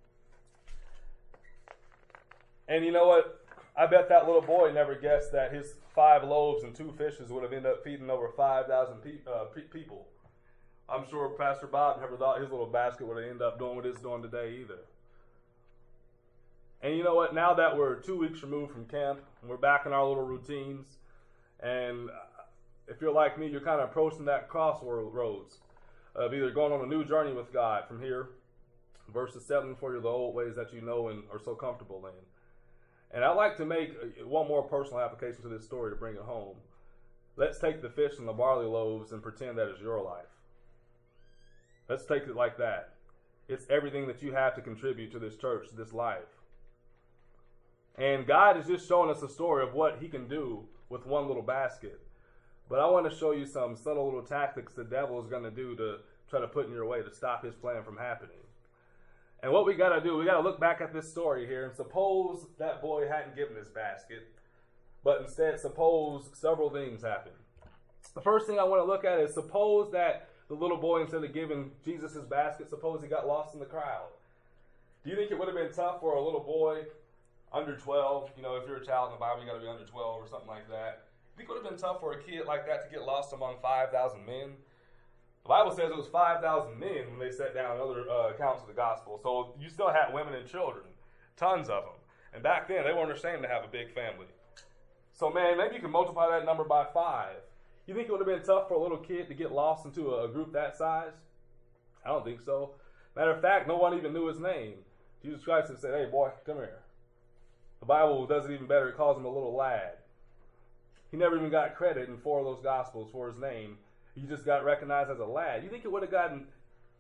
And you know what? I bet that little boy never guessed that his five loaves and two fishes would have ended up feeding over five thousand pe- uh, pe- people. I'm sure Pastor Bob never thought his little basket would have ended up doing what it's doing today either. And you know what? Now that we're two weeks removed from camp, and we're back in our little routines, and if you're like me, you're kind of approaching that crossroads of either going on a new journey with God from here versus settling for the old ways that you know and are so comfortable in. And I'd like to make one more personal application to this story to bring it home. Let's take the fish and the barley loaves and pretend that is your life. Let's take it like that. It's everything that you have to contribute to this church, to this life. And God is just showing us a story of what he can do with one little basket. But I want to show you some subtle little tactics the devil is going to do to try to put in your way to stop his plan from happening. And what we got to do, we got to look back at this story here and suppose that boy hadn't given his basket, but instead suppose several things happened. The first thing I want to look at is suppose that the little boy, instead of giving Jesus his basket, suppose he got lost in the crowd. Do you think it would have been tough for a little boy under twelve, you know, if you're a child in the Bible, you got to be under twelve or something like that. I think it would have been tough for a kid like that to get lost among five thousand men. The Bible says it was five thousand men when they set down other uh, accounts of the gospel. So you still had women and children, tons of them. And back then, they weren't ashamed to have a big family. So, man, maybe you can multiply that number by five. You think it would have been tough for a little kid to get lost into a group that size? I don't think so. Matter of fact, no one even knew his name. Jesus Christ had said, "Hey, boy, come here." The Bible does it even better. It calls him a little lad. He never even got credit in four of those Gospels for his name. He just got recognized as a lad. You think it would have gotten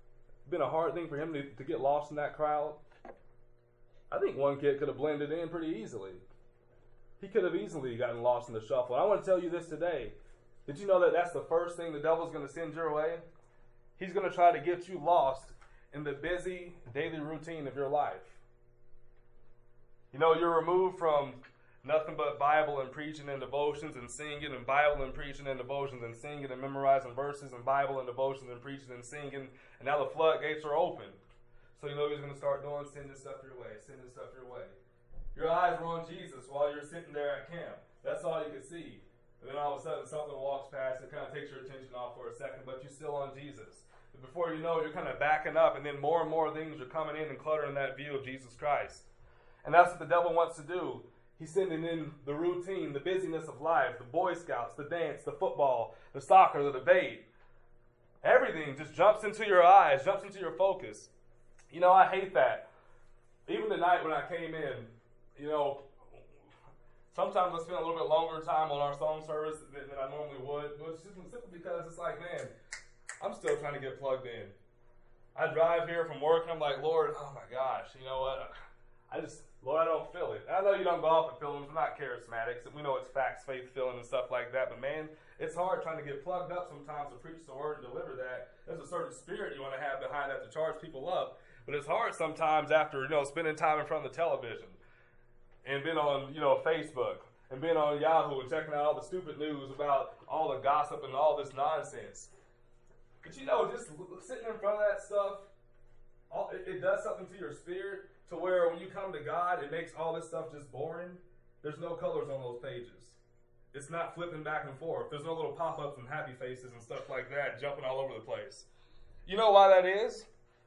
been a hard thing for him to, to get lost in that crowd? I think one kid could have blended in pretty easily. He could have easily gotten lost in the shuffle. And I want to tell you this today. Did you know that that's the first thing the devil's going to send your way? He's going to try to get you lost in the busy daily routine of your life. You know, you're removed from nothing but Bible and preaching and devotions and singing and Bible and preaching and devotions and singing and memorizing verses and Bible and devotions and preaching and singing. And now the floodgates are open. So you know he's going to start doing, sending stuff your way, sending stuff your way. Your eyes were on Jesus while you're sitting there at camp. That's all you could see. And then all of a sudden something walks past and kind of takes your attention off for a second, but you're still on Jesus. But before you know it, you're kind of backing up, and then more and more things are coming in and cluttering that view of Jesus Christ. And that's what the devil wants to do. He's sending in the routine, the busyness of life, the Boy Scouts, the dance, the football, the soccer, the debate. Everything just jumps into your eyes, jumps into your focus. You know, I hate that. Even tonight when I came in, you know, sometimes I spend a little bit longer time on our song service than, than I normally would. But it's just simply because it's like, man, I'm still trying to get plugged in. I drive here from work and I'm like, Lord, oh my gosh, you know what? I just, Lord, I don't feel it. I know you don't go off and feel them. We're not charismatics. We know it's facts, faith, feeling, and stuff like that. But man, it's hard trying to get plugged up sometimes to preach the word and deliver that. There's a certain spirit you want to have behind that to charge people up. But it's hard sometimes after, you know, spending time in front of the television and being on, you know, Facebook and being on Yahoo and checking out all the stupid news about all the gossip and all this nonsense. But you know, just sitting in front of that stuff, all, it, it does something to your spirit to where when you come to God, it makes all this stuff just boring. There's no colors on those pages. It's not flipping back and forth. There's no little pop-ups and happy faces and stuff like that jumping all over the place. You know why that is?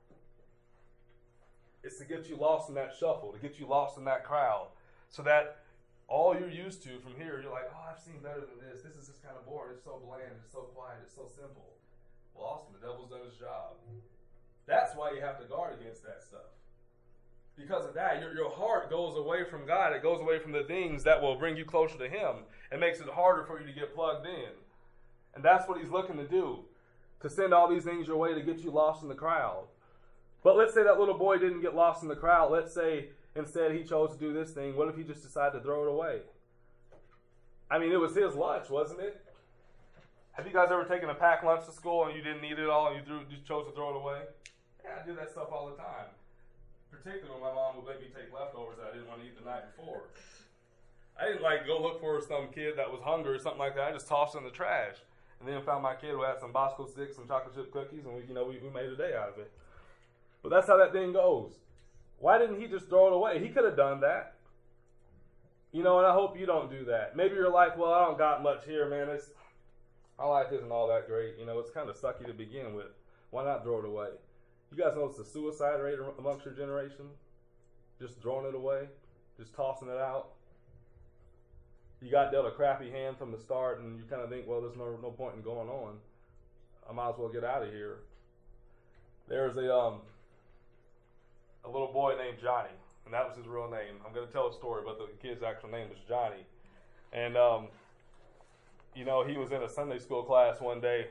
It's to get you lost in that shuffle, to get you lost in that crowd, so that all you're used to from here, you're like, oh, I've seen better than this. This is just kind of boring. It's so bland. It's so quiet. It's so simple. Well, awesome. The devil's done his job. That's why you have to guard against that stuff. Because of that, your, your heart goes away from God. It goes away from the things that will bring you closer to Him. It makes it harder for you to get plugged in. And that's what He's looking to do, to send all these things your way to get you lost in the crowd. But let's say that little boy didn't get lost in the crowd. Let's say instead he chose to do this thing. What if he just decided to throw it away? I mean, it was his lunch, wasn't it? Have you guys ever taken a packed lunch to school and you didn't eat it all and you, threw, you chose to throw it away? Yeah, I do that stuff all the time. Particularly when my mom would make me take leftovers that I didn't want to eat the night before. I didn't like go look for some kid that was hungry or something like that. I just tossed it in the trash. And then found my kid who had some Bosco sticks, some chocolate chip cookies, and we, you know, we, we made a day out of it. But that's how that thing goes. Why didn't he just throw it away? He could have done that. You know, and I hope you don't do that. Maybe you're like, well, I don't got much here, man. It's, my life isn't all that great. You know, it's kind of sucky to begin with. Why not throw it away? You guys know it's the suicide rate amongst your generation? Just throwing it away? Just tossing it out? You got dealt a crappy hand from the start, and you kind of think, well, there's no, no point in going on. I might as well get out of here. There's a... um. a little boy named Johnny, and that was his real name. I'm going to tell a story, but the kid's actual name was Johnny. And, um, you know, he was in a Sunday school class one day,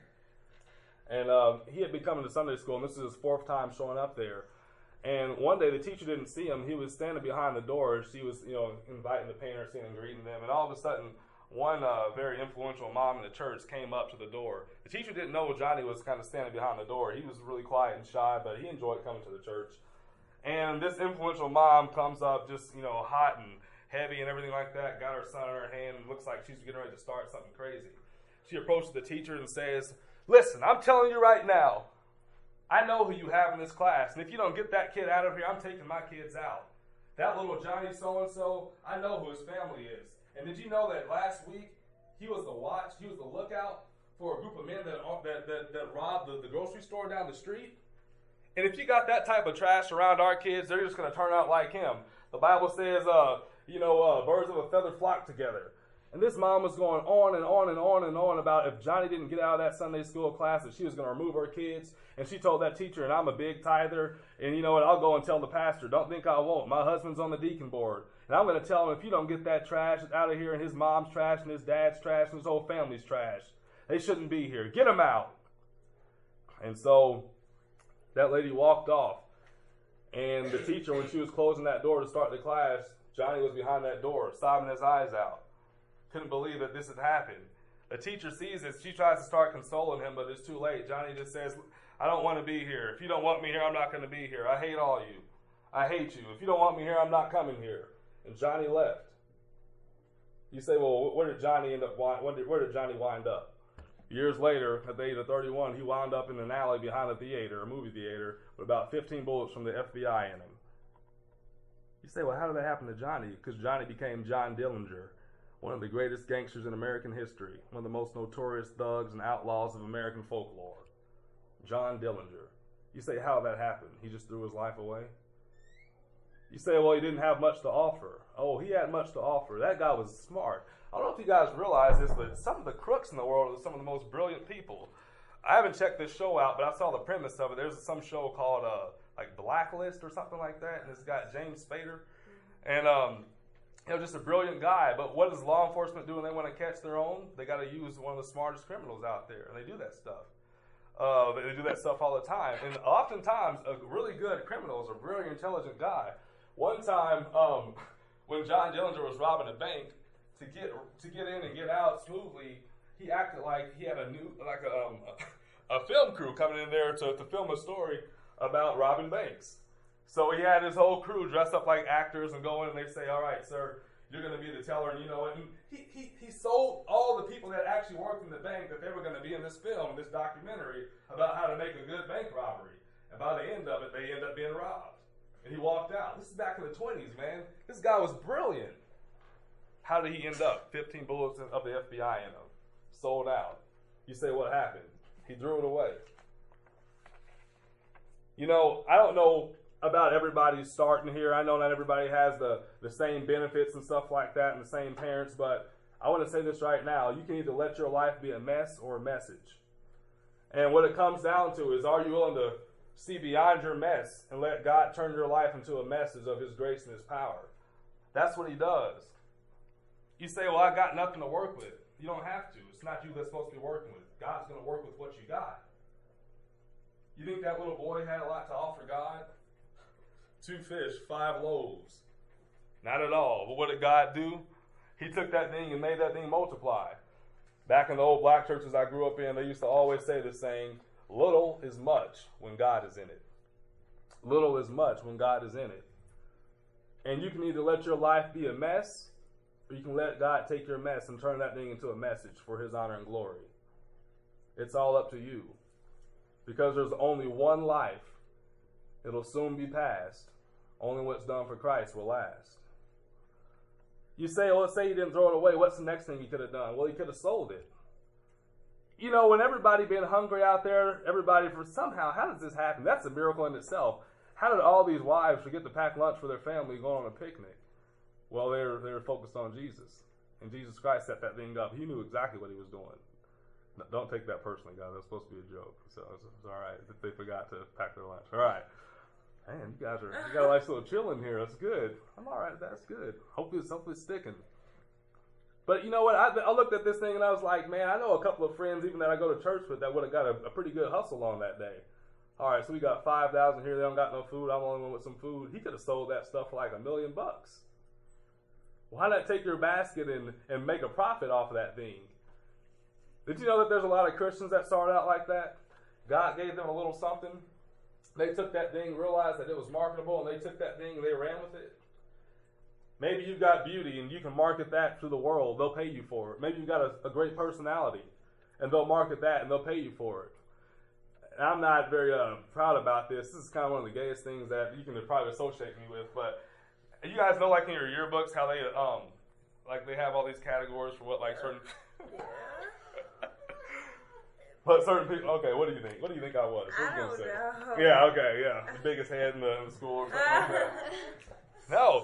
and um, he had been coming to Sunday school, and this is his fourth time showing up there. And one day the teacher didn't see him. He was standing behind the door. She was, you know, inviting the parents in and greeting them. And all of a sudden, one uh, very influential mom in the church came up to the door. The teacher didn't know Johnny was kind of standing behind the door. He was really quiet and shy, but he enjoyed coming to the church. And this influential mom comes up just, you know, hot and heavy and everything like that, got her son in her hand, and looks like she's getting ready to start something crazy. She approaches the teacher and says, listen, I'm telling you right now, I know who you have in this class, and if you don't get that kid out of here, I'm taking my kids out. That little Johnny so-and-so, I know who his family is. And did you know that last week, he was the watch, he was the lookout for a group of men that that that, that robbed the, the grocery store down the street? And if you got that type of trash around our kids, they're just going to turn out like him. The Bible says, uh, you know, uh, birds of a feather flock together. And this mom was going on and on and on and on about if Johnny didn't get out of that Sunday school class, that she was going to remove her kids. And she told that teacher, and I'm a big tither, and you know what, I'll go and tell the pastor, don't think I won't. My husband's on the deacon board. And I'm going to tell him if you don't get that trash out of here, and his mom's trash, and his dad's trash, and his whole family's trash, they shouldn't be here. Get them out. And so That lady walked off. And the teacher, when she was closing that door to start the class, Johnny was behind that door, sobbing his eyes out. Couldn't believe that this had happened. The teacher sees this. She tries to start consoling him, but it's too late. Johnny just says, I don't want to be here. If you don't want me here, I'm not going to be here. I hate all you. I hate you. If you don't want me here, I'm not coming here. And Johnny left. You say, well, where did Johnny end up? Where did, where did Johnny wind up? Years later, at the age of thirty-one, he wound up in an alley behind a theater, a movie theater, with about fifteen bullets from the F B I in him. You say, well, how did that happen to Johnny? Because Johnny became John Dillinger, one of the greatest gangsters in American history, one of the most notorious thugs and outlaws of American folklore. John Dillinger. You say, how did that happen? He just threw his life away? You say, well, he didn't have much to offer. Oh, he had much to offer. That guy was smart. I don't know if you guys realize this, but some of the crooks in the world are some of the most brilliant people. I haven't checked this show out, but I saw the premise of it. There's some show called uh, like Blacklist or something like that, and it's got James Spader. And, um, you know, just a brilliant guy. But what does law enforcement do when they want to catch their own? They got to use one of the smartest criminals out there, and they do that stuff. Uh, they do that stuff all the time. And oftentimes, a really good criminal is a really intelligent guy. One time, um, when John Dillinger was robbing a bank, to get to get in and get out smoothly, he acted like he had a new, like a, um, a, a film crew coming in there to, to film a story about robbing banks. So he had his whole crew dressed up like actors and go in and they say, all right, sir, you're going to be the teller, and you know it. And he, he, he sold all the people that actually worked in the bank that they were going to be in this film, this documentary, about how to make a good bank robbery. And by the end of it, they end up being robbed. And he walked out. This is back in the twenties, man. This guy was brilliant. How did he end up? fifteen bullets of the F B I in him. Sold out. You say, what happened? He threw it away. You know, I don't know about everybody starting here. I know not everybody has the, the same benefits and stuff like that and the same parents, but I want to say this right now. You can either let your life be a mess or a message. And what it comes down to is, are you willing to see beyond your mess and let God turn your life into a message of his grace and his power? That's what he does. You say, well, I got nothing to work with. You don't have to. It's not you that's supposed to be working with. God's going to work with what you got. You think that little boy had a lot to offer God? Two fish, five loaves. Not at all. But what did God do? He took that thing and made that thing multiply. Back in the old black churches I grew up in, they used to always say this saying, little is much when God is in it. Little is much when God is in it. And you can either let your life be a mess, or you can let God take your mess and turn that thing into a message for his honor and glory. It's all up to you. Because there's only one life. It'll soon be past. Only what's done for Christ will last. You say, well, let's say he didn't throw it away. What's the next thing he could have done? Well, he could have sold it. You know, when everybody been hungry out there, everybody for somehow, how does this happen? That's a miracle in itself. How did all these wives forget to pack lunch for their family going on a picnic? Well, they were, they were focused on Jesus. And Jesus Christ set that thing up. He knew exactly what he was doing. No, don't take that personally, guys. That's supposed to be a joke. So it's, it's all right if they forgot to pack their lunch. All right. Man, you guys are, you got a nice little chill in here. That's good. I'm all right. That's good. Hopefully it's, hopefully it's sticking. But you know what? I, I looked at this thing and I was like, man, I know a couple of friends even that I go to church with that would have got a, a pretty good hustle on that day. All right, so we got five thousand here. They don't got no food. I'm the only one with some food. He could have sold that stuff for like a million bucks. Why not take your basket and, and make a profit off of that thing? Did you know that there's a lot of Christians that started out like that? God gave them a little something. They took that thing, realized that it was marketable, and they took that thing and they ran with it. Maybe you've got beauty and you can market that to the world. They'll pay you for it. Maybe you've got a, a great personality and they'll market that and they'll pay you for it. And I'm not very uh, proud about this. This is kind of one of the gayest things that you can probably associate me with. But you guys know, like in your yearbooks, how they um, like they have all these categories for what like certain. But certain people. Okay, what do you think? What do you think I was? What I you don't say? know. Yeah. Okay. Yeah. The biggest head in the, in the school or something like that. No.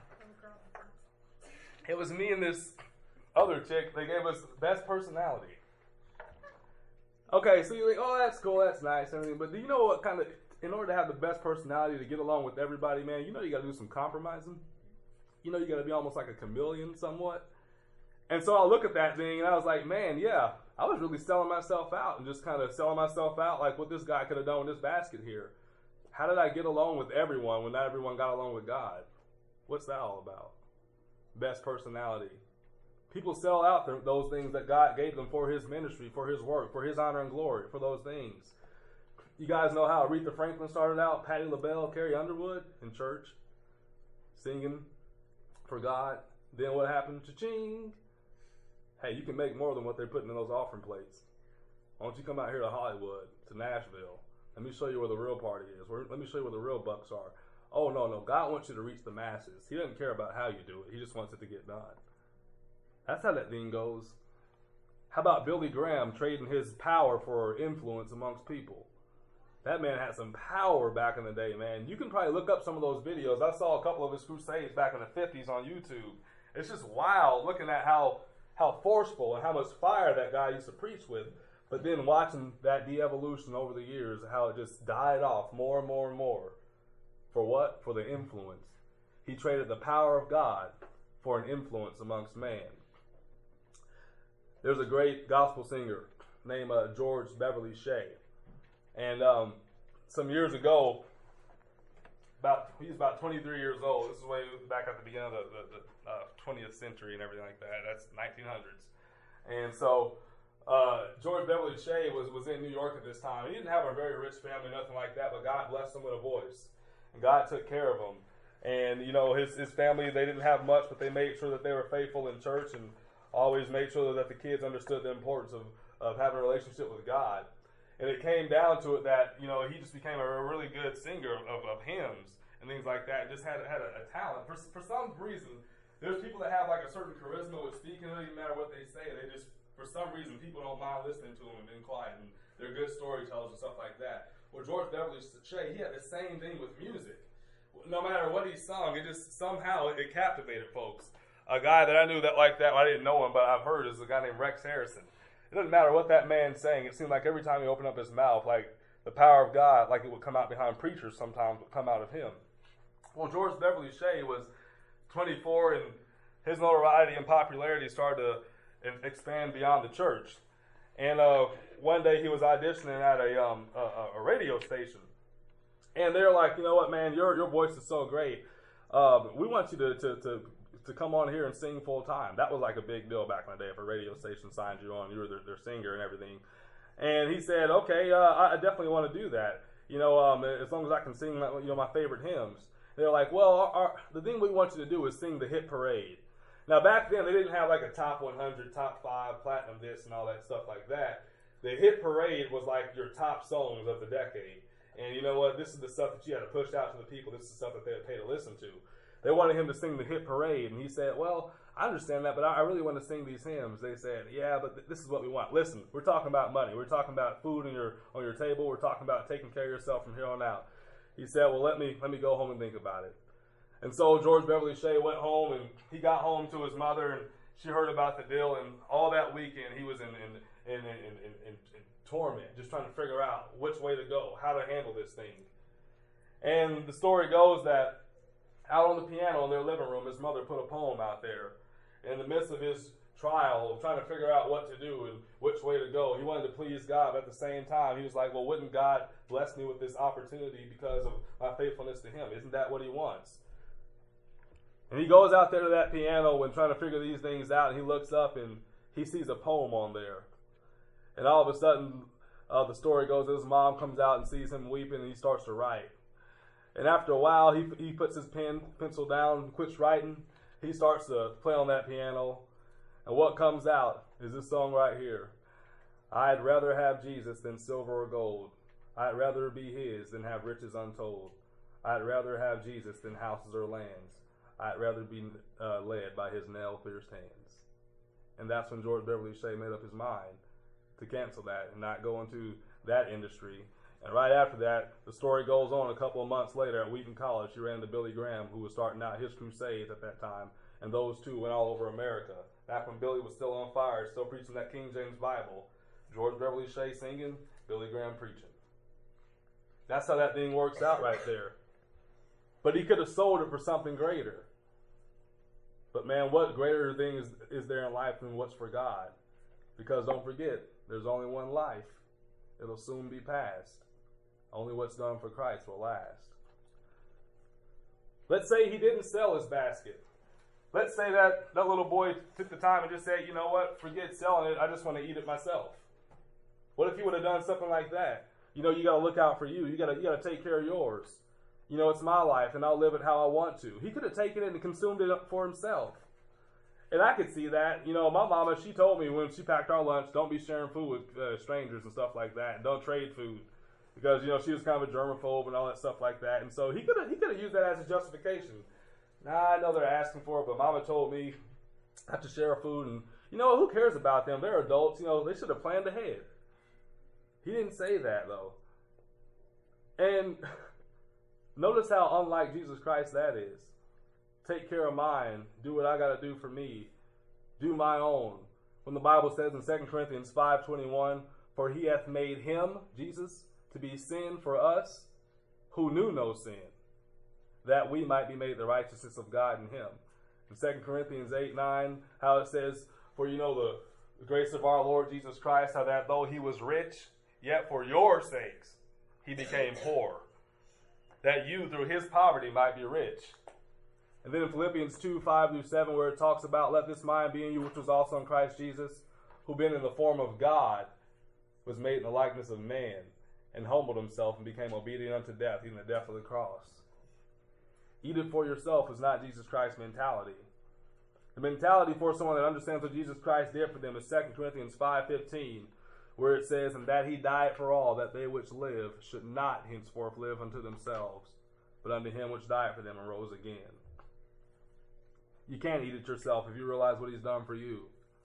It was me and this other chick. They gave us best personality. Okay, so you think, oh, that's cool, that's nice, everything. But do you know what kind of, in order to have the best personality to get along with everybody, man, you know you got to do some compromising. You know you got to be almost like a chameleon somewhat. And so I look at that thing and I was like, man, yeah, I was really selling myself out and just kind of selling myself out like what this guy could have done with this basket here. How did I get along with everyone when not everyone got along with God? What's that all about? Best personality. People sell out th- those things that God gave them for his ministry, for his work, for his honor and glory, for those things. You guys know how Aretha Franklin started out, Patti LaBelle, Carrie Underwood in church, singing for God. Then what happened? Cha-ching. Hey, you can make more than what they're putting in those offering plates. Why don't you come out here to Hollywood, to Nashville? Let me show you where the real party is. Where, let me show you where the real bucks are. Oh, no, no. God wants you to reach the masses. He doesn't care about how you do it. He just wants it to get done. That's how that thing goes. How about Billy Graham trading his power for influence amongst people? That man had some power back in the day, man. You can probably look up some of those videos. I saw a couple of his crusades back in the fifties on YouTube. It's just wild looking at how, how forceful and how much fire that guy used to preach with. But then watching that de-evolution over the years, how it just died off more and more and more. For what? For the influence. He traded the power of God for an influence amongst man. There's a great gospel singer named uh, George Beverly Shea. And um, some years ago, about he's about twenty-three years old. This is way back at the beginning of the, the, the uh, twentieth century and everything like that. That's nineteen hundreds. And so uh, George Beverly Shea was, was in New York at this time. He didn't have a very rich family, nothing like that, but God blessed him with a voice. And God took care of him. And, you know, his, his family, they didn't have much, but they made sure that they were faithful in church and always made sure that the kids understood the importance of, of having a relationship with God. And it came down to it that, you know, he just became a really good singer of, of hymns and things like that. Just had, had a, a talent. For, for some reason, there's people that have like a certain charisma with speaking. It doesn't even matter what they say. They just, for some reason, people don't mind listening to them and being quiet. And they're good storytellers and stuff like that. Well, George Beverly Shea, he had the same thing with music. No matter what he sung, it just somehow it, it captivated folks. A guy that I knew that like that, well, I didn't know him, but I've heard, is a guy named Rex Harrison. It doesn't matter what that man sang. It seemed like every time he opened up his mouth, like the power of God, like it would come out behind preachers sometimes, would come out of him. Well, George Beverly Shea was twenty-four, and his notoriety and popularity started to expand beyond the church. And uh, one day he was auditioning at a, um, a, a radio station. And they're like, you know what, man, your your voice is so great. Um, we want you to, to, to to come on here and sing full time. That was like a big deal back in the day. If a radio station signed you on, you were their, their singer and everything. And he said, okay, uh, I definitely want to do that. You know, um, as long as I can sing, you know, my favorite hymns. They're like, well, our, our, the thing we want you to do is sing the hit parade. Now, back then, they didn't have like a top one hundred, top five, platinum this, and all that stuff like that. The hit parade was like your top songs of the decade. And you know what? This is the stuff that you had to push out to the people. This is the stuff that they would pay to listen to. They wanted him to sing the hit parade, and he said, well, I understand that, but I really want to sing these hymns. They said, yeah, but th- this is what we want. Listen, we're talking about money. We're talking about food on your on your table. We're talking about taking care of yourself from here on out. He said, well, let me let me go home and think about it. And so George Beverly Shea went home, and he got home to his mother, and she heard about the deal, and all that weekend he was in in, in, in, in, in, in torment, just trying to figure out which way to go, how to handle this thing. And the story goes that out on the piano in their living room, his mother put a poem out there. In the midst of his trial of trying to figure out what to do and which way to go, he wanted to please God, but at the same time, he was like, well, wouldn't God bless me with this opportunity because of my faithfulness to him? Isn't that what he wants? And he goes out there to that piano and trying to figure these things out, and he looks up and he sees a poem on there. And all of a sudden, uh, the story goes that his mom comes out and sees him weeping, and he starts to write. And after a while, he he puts his pen, pencil down, quits writing. He starts to play on that piano. And what comes out is this song right here. I'd rather have Jesus than silver or gold. I'd rather be his than have riches untold. I'd rather have Jesus than houses or lands. I'd rather be uh, led by his nail-pierced hands. And that's when George Beverly Shea made up his mind to cancel that and not go into that industry. And right after that, the story goes on. A couple of months later at Wheaton College, he ran into Billy Graham, who was starting out his crusades at that time. And those two went all over America. Back when Billy was still on fire, still preaching that King James Bible. George Beverly Shea singing, Billy Graham preaching. That's how that thing works out right there. But he could have sold it for something greater. But man, what greater thing is, is there in life than what's for God? Because don't forget, there's only one life. It'll soon be past. Only what's done for Christ will last. Let's say he didn't sell his basket. Let's say that, that little boy took the time and just said, you know what, forget selling it, I just want to eat it myself. What if he would have done something like that? You know, you got to look out for you. You got to you got to take care of yours. You know, it's my life, and I'll live it how I want to. He could have taken it and consumed it for himself. And I could see that. You know, my mama, she told me when she packed our lunch, don't be sharing food with uh, strangers and stuff like that. And don't trade food. Because, you know, she was kind of a germaphobe and all that stuff like that. And so he could have he could have used that as a justification. Nah, I know they're asking for it, but mama told me I have to share food. And, you know, who cares about them? They're adults. You know, they should have planned ahead. He didn't say that, though. And notice how unlike Jesus Christ that is. Take care of mine. Do what I got to do for me. Do my own. When the Bible says in Second Corinthians five twenty-one, for he hath made him, Jesus, to be sin for us, who knew no sin, that we might be made the righteousness of God in him. In Second Corinthians eight nine, how it says, for you know the, the grace of our Lord Jesus Christ, how that though he was rich, yet for your sakes he became poor, that you through his poverty might be rich. And then in Philippians two five through seven, where it talks about, let this mind be in you, which was also in Christ Jesus, who being in the form of God, was made in the likeness of man, and humbled himself and became obedient unto death, even the death of the cross. Eat it for yourself is not Jesus Christ's mentality. The mentality for someone that understands what Jesus Christ did for them is Second Corinthians five fifteen, where it says, and that he died for all, that they which live should not henceforth live unto themselves, but unto him which died for them and rose again. You can't eat it yourself if you realize what he's done for you.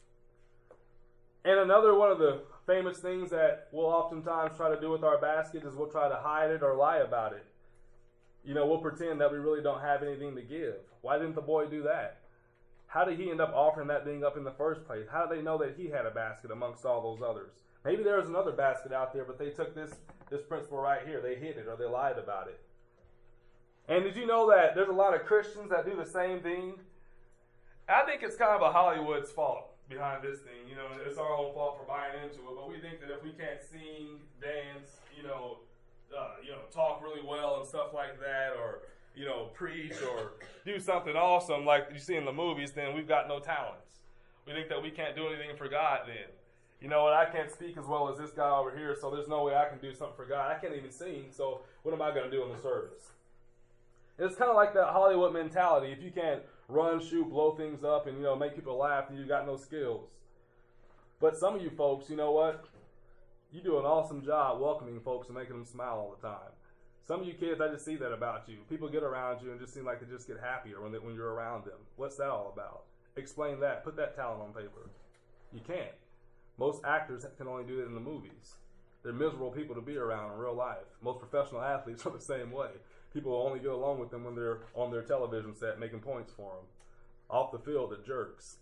And another one of the famous things that we'll oftentimes try to do with our basket is we'll try to hide it or lie about it. You know, we'll pretend that we really don't have anything to give. Why didn't the boy do that? How did he end up offering that thing up in the first place? How did they know that he had a basket amongst all those others? Maybe there was another basket out there, but they took this, this principle right here. They hid it or they lied about it. And did you know that there's a lot of Christians that do the same thing? I think it's kind of a Hollywood's fault behind this thing. You know, it's our own fault for buying into it, but we think that if we can't sing, dance, you know, uh, you know, talk really well and stuff like that, or, you know, preach or do something awesome like you see in the movies, then we've got no talents. We think that we can't do anything for God then. You know what, I can't speak as well as this guy over here, so there's no way I can do something for God. I can't even sing, so what am I going to do in the service? It's kind of like that Hollywood mentality. If you can't run, shoot, blow things up, and, you know, make people laugh, and you got no skills. But some of you folks, you know what? You do an awesome job welcoming folks and making them smile all the time. Some of you kids, I just see that about you. People get around you and just seem like they just get happier when, they, when you're around them. What's that all about? Explain that. Put that talent on paper. You can't. Most actors can only do that in the movies. They're miserable people to be around in real life. Most professional athletes are the same way. People will only get along with them when they're on their television set making points for them. Off the field, they're jerks.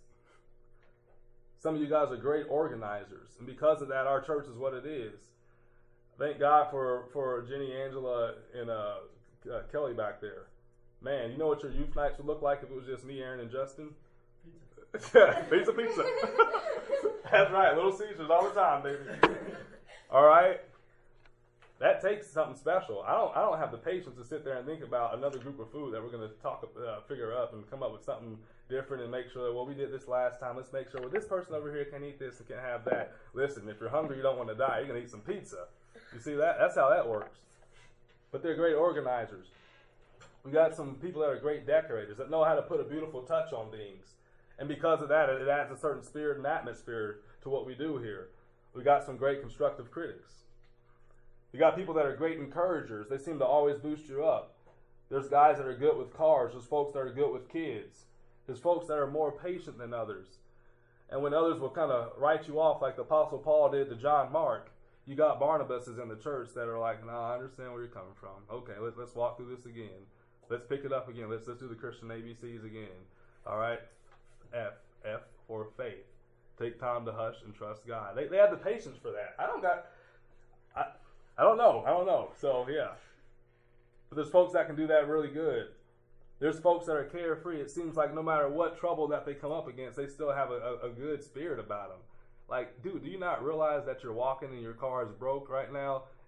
Some of you guys are great organizers, and because of that, our church is what it is. Thank God for, for Jenny, Angela, and uh, uh, Kelly back there. Man, you know what your youth nights would look like if it was just me, Aaron, and Justin? Pizza. pizza, pizza. That's right, Little Caesars all the time, baby. All right? That takes something special. I don't I don't have the patience to sit there and think about another group of food that we're going to talk uh, figure up and come up with something different and make sure that, well, we did this last time. Let's make sure, well, this person over here can eat this and can have that. Listen, if you're hungry, you don't want to die, you're going to eat some pizza. You see that? That's how that works. But they're great organizers. We got some people that are great decorators that know how to put a beautiful touch on things. And because of that, it adds a certain spirit and atmosphere to what we do here. We got some great constructive critics. You got people that are great encouragers. They seem to always boost you up. There's guys that are good with cars. There's folks that are good with kids. There's folks that are more patient than others. And when others will kind of write you off like the Apostle Paul did to John Mark, you got Barnabases in the church that are like, no, nah, I understand where you're coming from. Okay, let's, let's walk through this again. Let's pick it up again. Let's, let's do the Christian A B Cs again. All right? F, F for faith. Take time to hush and trust God. They, they have the patience for that. I don't got... I, I don't know. I don't know. So, yeah. But there's folks that can do that really good. There's folks that are carefree. It seems like no matter what trouble that they come up against, they still have a, a, a good spirit about them. Like, dude, do you not realize that you're walking and your car is broke right now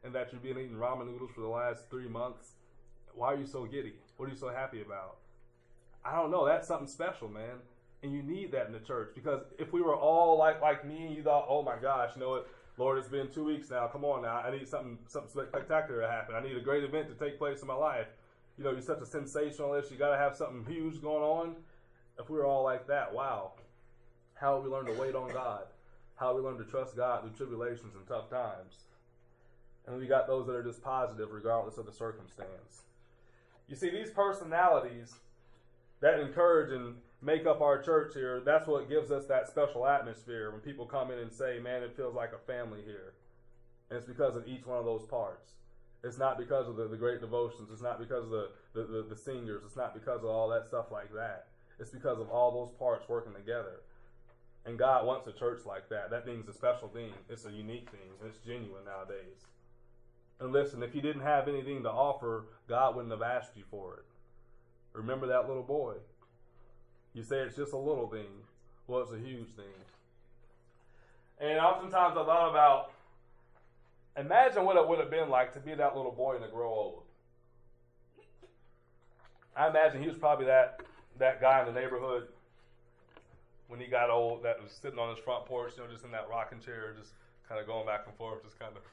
and that you've been eating ramen noodles for the last three months? Why are you so giddy? What are you so happy about? I don't know. That's something special, man. And you need that in the church, because if we were all like like me and you thought, oh my gosh, you know what, Lord, it's been two weeks now. Come on now. I need something something spectacular to happen. I need a great event to take place in my life. You know, you're such a sensationalist. You got to have something huge going on. If we were all like that, wow. How we learn to wait on God. How we learn to trust God through tribulations and tough times. And we got those that are just positive regardless of the circumstance. You see, these personalities that encourage and make up our church here, that's what gives us that special atmosphere when people come in and say, man, it feels like a family here. And it's because of each one of those parts. It's not because of the, the great devotions. It's not because of the, the, the, the singers. It's not because of all that stuff like that. It's because of all those parts working together. And God wants a church like that. That thing's a special thing. It's a unique thing. And it's genuine nowadays. And listen, if you didn't have anything to offer, God wouldn't have asked you for it. Remember that little boy. You say it's just a little thing. Well, it's a huge thing. And oftentimes I thought about, imagine what it would have been like to be that little boy and to grow old. I imagine he was probably that, that guy in the neighborhood when he got old that was sitting on his front porch, you know, just in that rocking chair, just kind of going back and forth, just kind of.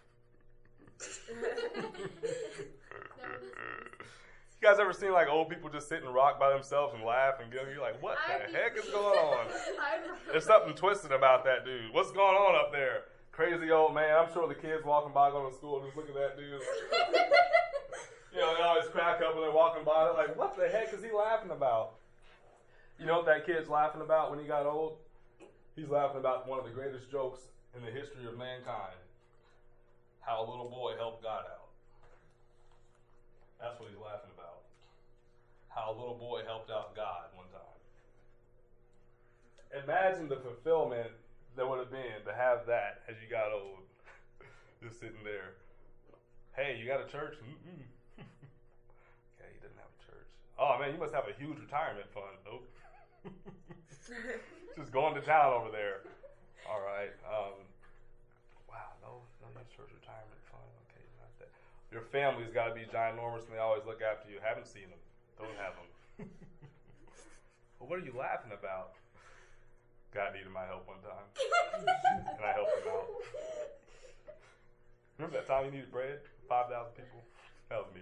You guys ever seen like old people just sit and rock by themselves and laugh and go, you're like, what the I heck is going on? There's something twisted about that dude. What's going on up there? Crazy old man. I'm sure the kids walking by going to school just look at that dude. You know, they always crack up when they're walking by. They're like, what the heck is he laughing about? You know what that kid's laughing about when he got old? He's laughing about one of the greatest jokes in the history of mankind. How a little boy helped God out. That's what he's laughing about. How a little boy helped out God one time. Imagine the fulfillment that would have been to have that as you got old. Just sitting there. Hey, you got a church? Mm-mm. Okay, he doesn't have a church. Oh, man, you must have a huge retirement fund. Nope. Just going to town over there. All right. Um, wow, no, no huge church retirement fund. Okay, not that. Your family's got to be ginormous, and they always look after you. Haven't seen them. Don't have them. Well, what are you laughing about? God needed my help one time, and I helped him out. Remember that time you needed bread? five thousand people? That was me.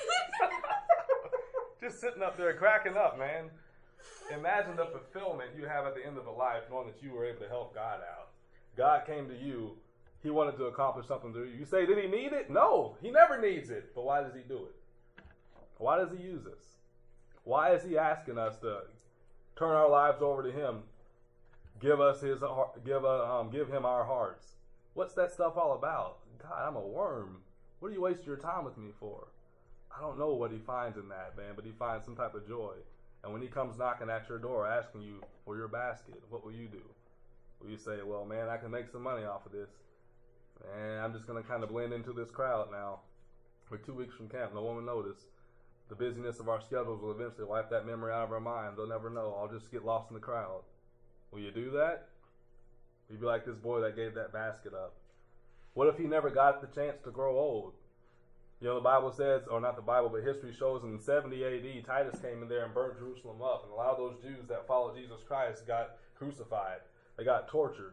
Just sitting up there cracking up, man. Imagine the fulfillment you have at the end of a life knowing that you were able to help God out. God came to you. He wanted to accomplish something through you. You say, did he need it? No, he never needs it. But why does he do it? Why does he use us? Why is he asking us to turn our lives over to him? Give us his, give a, um, give him our hearts. What's that stuff all about? God, I'm a worm. What do you waste your time with me for? I don't know what he finds in that, man, but he finds some type of joy. And when he comes knocking at your door asking you for your basket, what will you do? Will you say, well, man, I can make some money off of this. Man, I'm just going to kind of blend into this crowd now. We're two weeks from camp. No one will notice. The busyness of our schedules will eventually wipe that memory out of our minds. They'll never know. I'll just get lost in the crowd. Will you do that? Will you be like this boy that gave that basket up? What if he never got the chance to grow old? You know, the Bible says, or not the Bible, but history shows in seventy A D, Titus came in there and burnt Jerusalem up. And a lot of those Jews that followed Jesus Christ got crucified. They got tortured.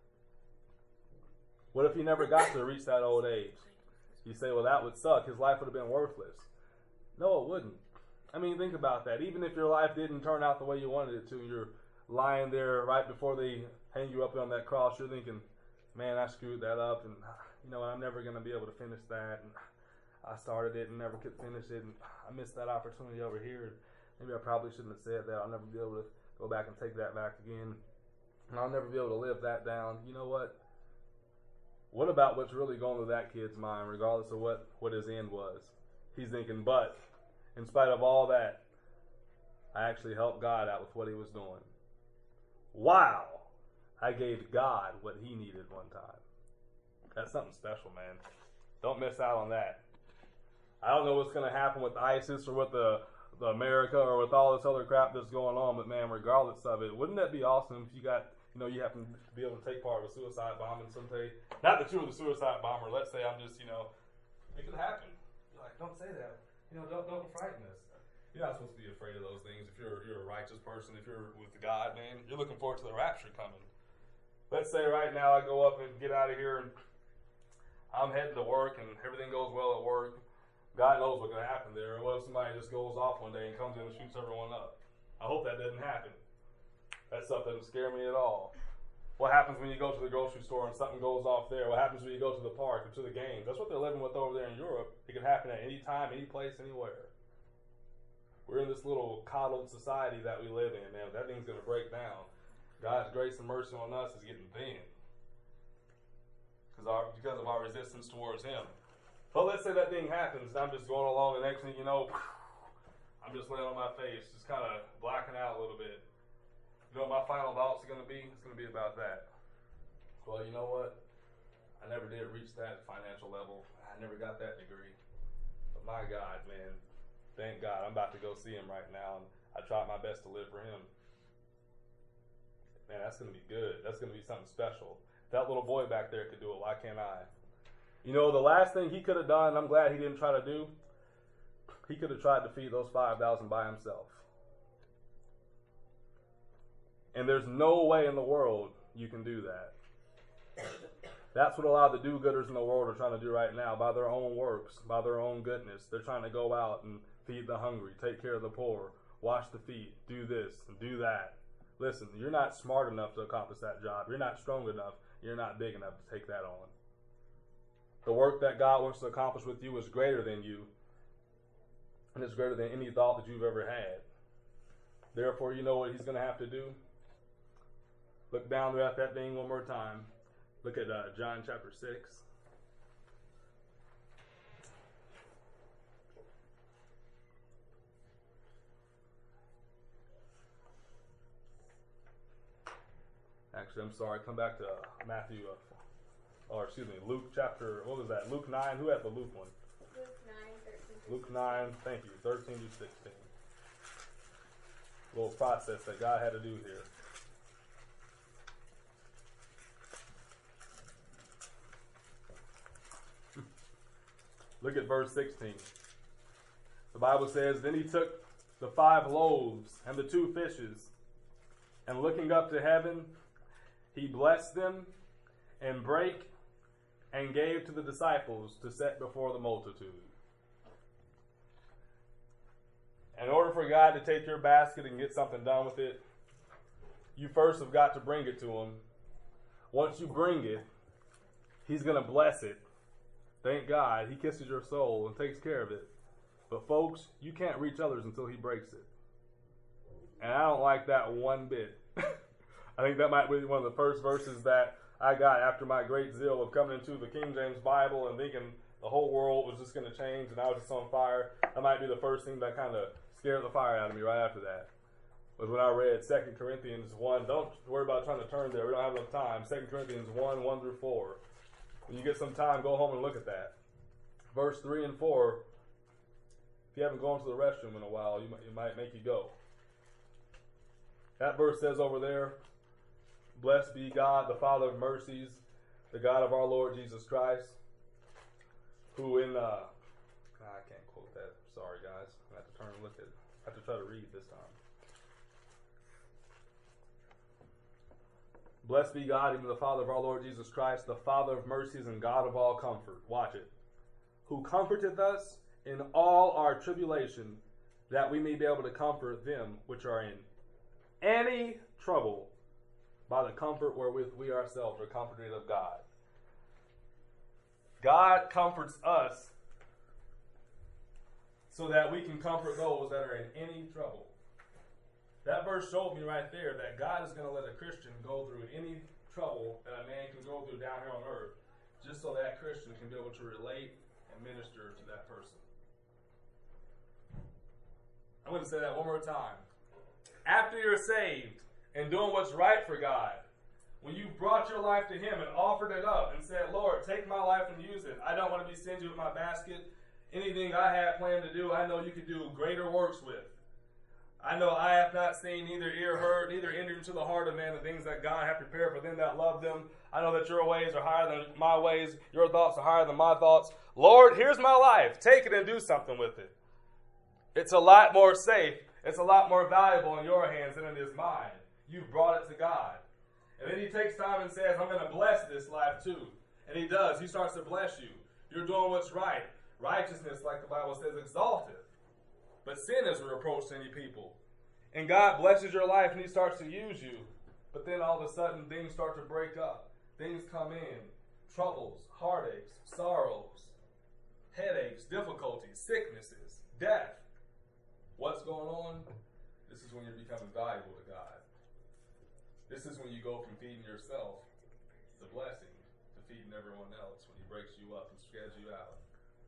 What if he never got to reach that old age? You say, well, that would suck. His life would have been worthless. No, it wouldn't. I mean, think about that. Even if your life didn't turn out the way you wanted it to, you're lying there right before they hang you up on that cross. You're thinking, man, I screwed that up. And, you know, I'm never going to be able to finish that. And I started it and never could finish it, and I missed that opportunity over here. Maybe I probably shouldn't have said that. I'll never be able to go back and take that back again. And I'll never be able to live that down. You know what? What about what's really going through that kid's mind, regardless of what, what his end was? He's thinking, but in spite of all that, I actually helped God out with what he was doing. Wow! I gave God what he needed one time. That's something special, man. Don't miss out on that. I don't know what's going to happen with ISIS or with the, the America or with all this other crap that's going on, but man, regardless of it, wouldn't that be awesome if you got, you know, you happen to be able to take part of a suicide bombing someday? Not that you were the suicide bomber. Let's say I'm just, you know, It could happen. You're like, don't say that. You know, don't don't frighten us. You're not supposed to be afraid of those things. If you're you're a righteous person, if you're with God, man, you're looking forward to the rapture coming. Let's say right now I go up and get out of here and I'm heading to work and everything goes well at work. God knows what's going to happen there. What if somebody just goes off one day and comes in and shoots everyone up? I hope that doesn't happen. That stuff doesn't scare me at all. What happens when you go to the grocery store and something goes off there? What happens when you go to the park or to the games? That's what they're living with over there in Europe. It can happen at any time, any place, anywhere. We're in this little coddled society that we live in, man. That thing's going to break down. God's grace and mercy on us is getting thin because our because of our resistance towards Him. But let's say that thing happens, and I'm just going along, and the next thing you know, I'm just laying on my face, just kind of blacking out a little bit. You know what my final thoughts are going to be? It's going to be about that. Well, you know what? I never did reach that financial level. I never got that degree. But my God, man, thank God, I'm about to go see Him right now, and I tried my best to live for Him. Man, that's going to be good. That's going to be something special. If that little boy back there could do it, why can't I? You know, the last thing he could have done, I'm glad he didn't try to do, he could have tried to feed those five thousand by himself. And there's no way in the world you can do that. That's what a lot of the do-gooders in the world are trying to do right now, by their own works, by their own goodness. They're trying to go out and feed the hungry, take care of the poor, wash the feet, do this and do that. Listen, you're not smart enough to accomplish that job. You're not strong enough. You're not big enough to take that on. The work that God wants to accomplish with you is greater than you, and it's greater than any thought that you've ever had. Therefore, you know what He's going to have to do? Look down there at that thing one more time. Look at uh, John chapter six. Actually, I'm sorry. Come back to uh, Matthew, uh, or excuse me, Luke chapter, what was that? Luke nine. Who had the Luke one? Luke nine, thirteen. Luke nine, thank you, thirteen to sixteen. Little process that God had to do here. Look at verse sixteen. The Bible says, then He took the five loaves and the two fishes, and looking up to heaven, He blessed them and brake and gave to the disciples to set before the multitude. In order for God to take your basket and get something done with it, you first have got to bring it to Him. Once you bring it, He's going to bless it. Thank God, He kisses your soul and takes care of it. But folks, you can't reach others until He breaks it. And I don't like that one bit. I think that might be one of the first verses that I got after my great zeal of coming into the King James Bible and thinking the whole world was just going to change and I was just on fire. That might be the first thing that kind of scared the fire out of me right after that. Was when I read Second Corinthians one. Don't worry about trying to turn there. We don't have enough time. Second Corinthians one, one through four. When you get some time, go home and look at that. Verse three and four. If you haven't gone to the restroom in a while, you might, it might make you go. That verse says over there, blessed be God, the Father of mercies, the God of our Lord Jesus Christ, who in, uh, I can't quote that. Sorry, guys. I have to turn and look at it. I have to try to read this time. Blessed be God, even the Father of our Lord Jesus Christ, the Father of mercies and God of all comfort. Watch it. Who comforteth us in all our tribulation, that we may be able to comfort them which are in any trouble by the comfort wherewith we ourselves are comforted of God. God comforts us so that we can comfort those that are in any trouble. That verse showed me right there that God is going to let a Christian go through any trouble that a man can go through down here on earth, just so that Christian can be able to relate and minister to that person. I'm going to say that one more time. After you're saved and doing what's right for God, when you brought your life to Him and offered it up and said, Lord, take my life and use it. I don't want to be stingy with my basket. Anything I had planned to do, I know you could do greater works with. I know I have not seen, neither ear heard, neither entered into the heart of man the things that God hath prepared for them that love them. I know that your ways are higher than my ways. Your thoughts are higher than my thoughts. Lord, here's my life. Take it and do something with it. It's a lot more safe. It's a lot more valuable in your hands than it is mine. You've brought it to God. And then he takes time and says, I'm going to bless this life too. And he does. He starts to bless you. You're doing what's right. Righteousness, like the Bible says, exalted. But sin is a reproach to any people. And God blesses your life and he starts to use you. But then all of a sudden things start to break up. Things come in. Troubles, heartaches, sorrows, headaches, difficulties, sicknesses, death. What's going on? This is when you're becoming valuable to God. This is when you go from feeding yourself, the blessing, to feeding everyone else when he breaks you up and spreads you out.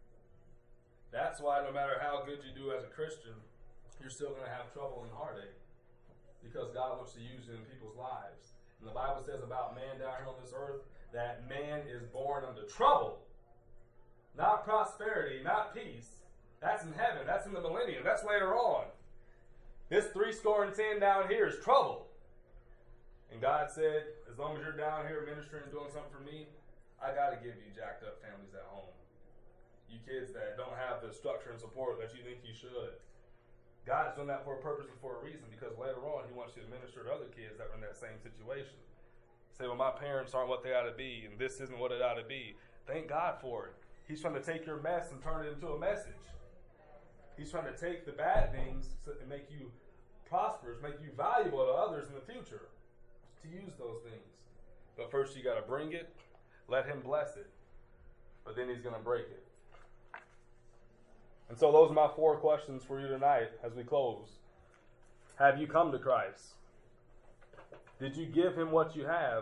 That's why no matter how good you do as a Christian, you're still going to have trouble and heartache because God wants to use it in people's lives. And the Bible says about man down here on this earth that man is born unto trouble. Not prosperity, not peace. That's in heaven. That's in the millennium. That's later on. This three score and ten down here is trouble. And God said, as long as you're down here ministering and doing something for me, I got to give you jacked up families at home. You kids that don't have the structure and support that you think you should. God's done that for a purpose and for a reason, because later on he wants you to minister to other kids that are in that same situation. Say, well, my parents aren't what they ought to be, and this isn't what it ought to be. Thank God for it. He's trying to take your mess and turn it into a message. He's trying to take the bad things and make you prosperous, make you valuable to others in the future, to use those things. But first you got to bring it, let him bless it, but then he's going to break it. And so those are my four questions for you tonight as we close. Have you come to Christ? Did you give him what you have?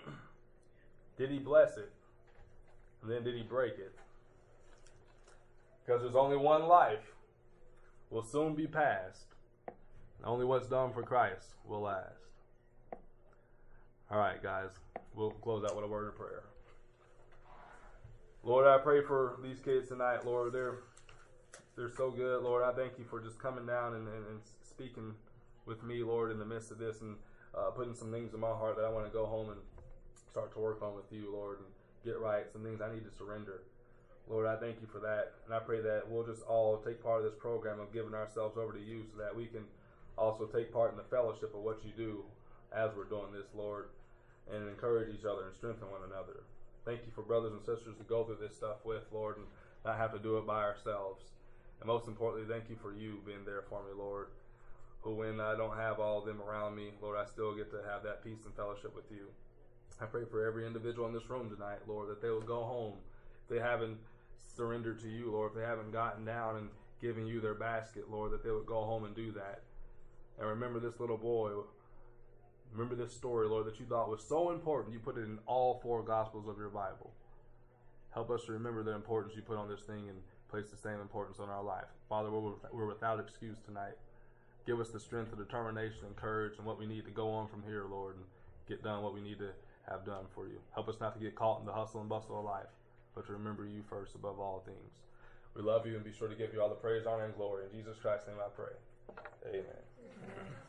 Did he bless it? And then did he break it? Because there's only one life, will soon be past. And only what's done for Christ will last. All right, guys, we'll close out with a word of prayer. Lord, I pray for these kids tonight, Lord. They're they're so good, Lord. I thank you for just coming down and, and, and speaking with me, Lord, in the midst of this, and uh, putting some things in my heart that I want to go home and start to work on with you, Lord, and get right, some things I need to surrender. Lord, I thank you for that, and I pray that we'll just all take part of this program of giving ourselves over to you so that we can also take part in the fellowship of what you do as we're doing this, Lord, and encourage each other and strengthen one another. Thank you for brothers and sisters to go through this stuff with, Lord, and not have to do it by ourselves. And most importantly, thank you for you being there for me, Lord, who when I don't have all of them around me, Lord, I still get to have that peace and fellowship with you. I pray for every individual in this room tonight, Lord, that they will go home if they haven't surrendered to you, Lord, if they haven't gotten down and given you their basket, Lord, that they would go home and do that. And remember this little boy, remember this story, Lord, that you thought was so important, you put it in all four Gospels of your Bible. Help us to remember the importance you put on this thing and place the same importance on our life. Father, we're, we're without excuse tonight. Give us the strength and determination and courage and what we need to go on from here, Lord, and get done what we need to have done for you. Help us not to get caught in the hustle and bustle of life, but to remember you first above all things. We love you and be sure to give you all the praise, honor, and glory. In Jesus Christ's name I pray. Amen.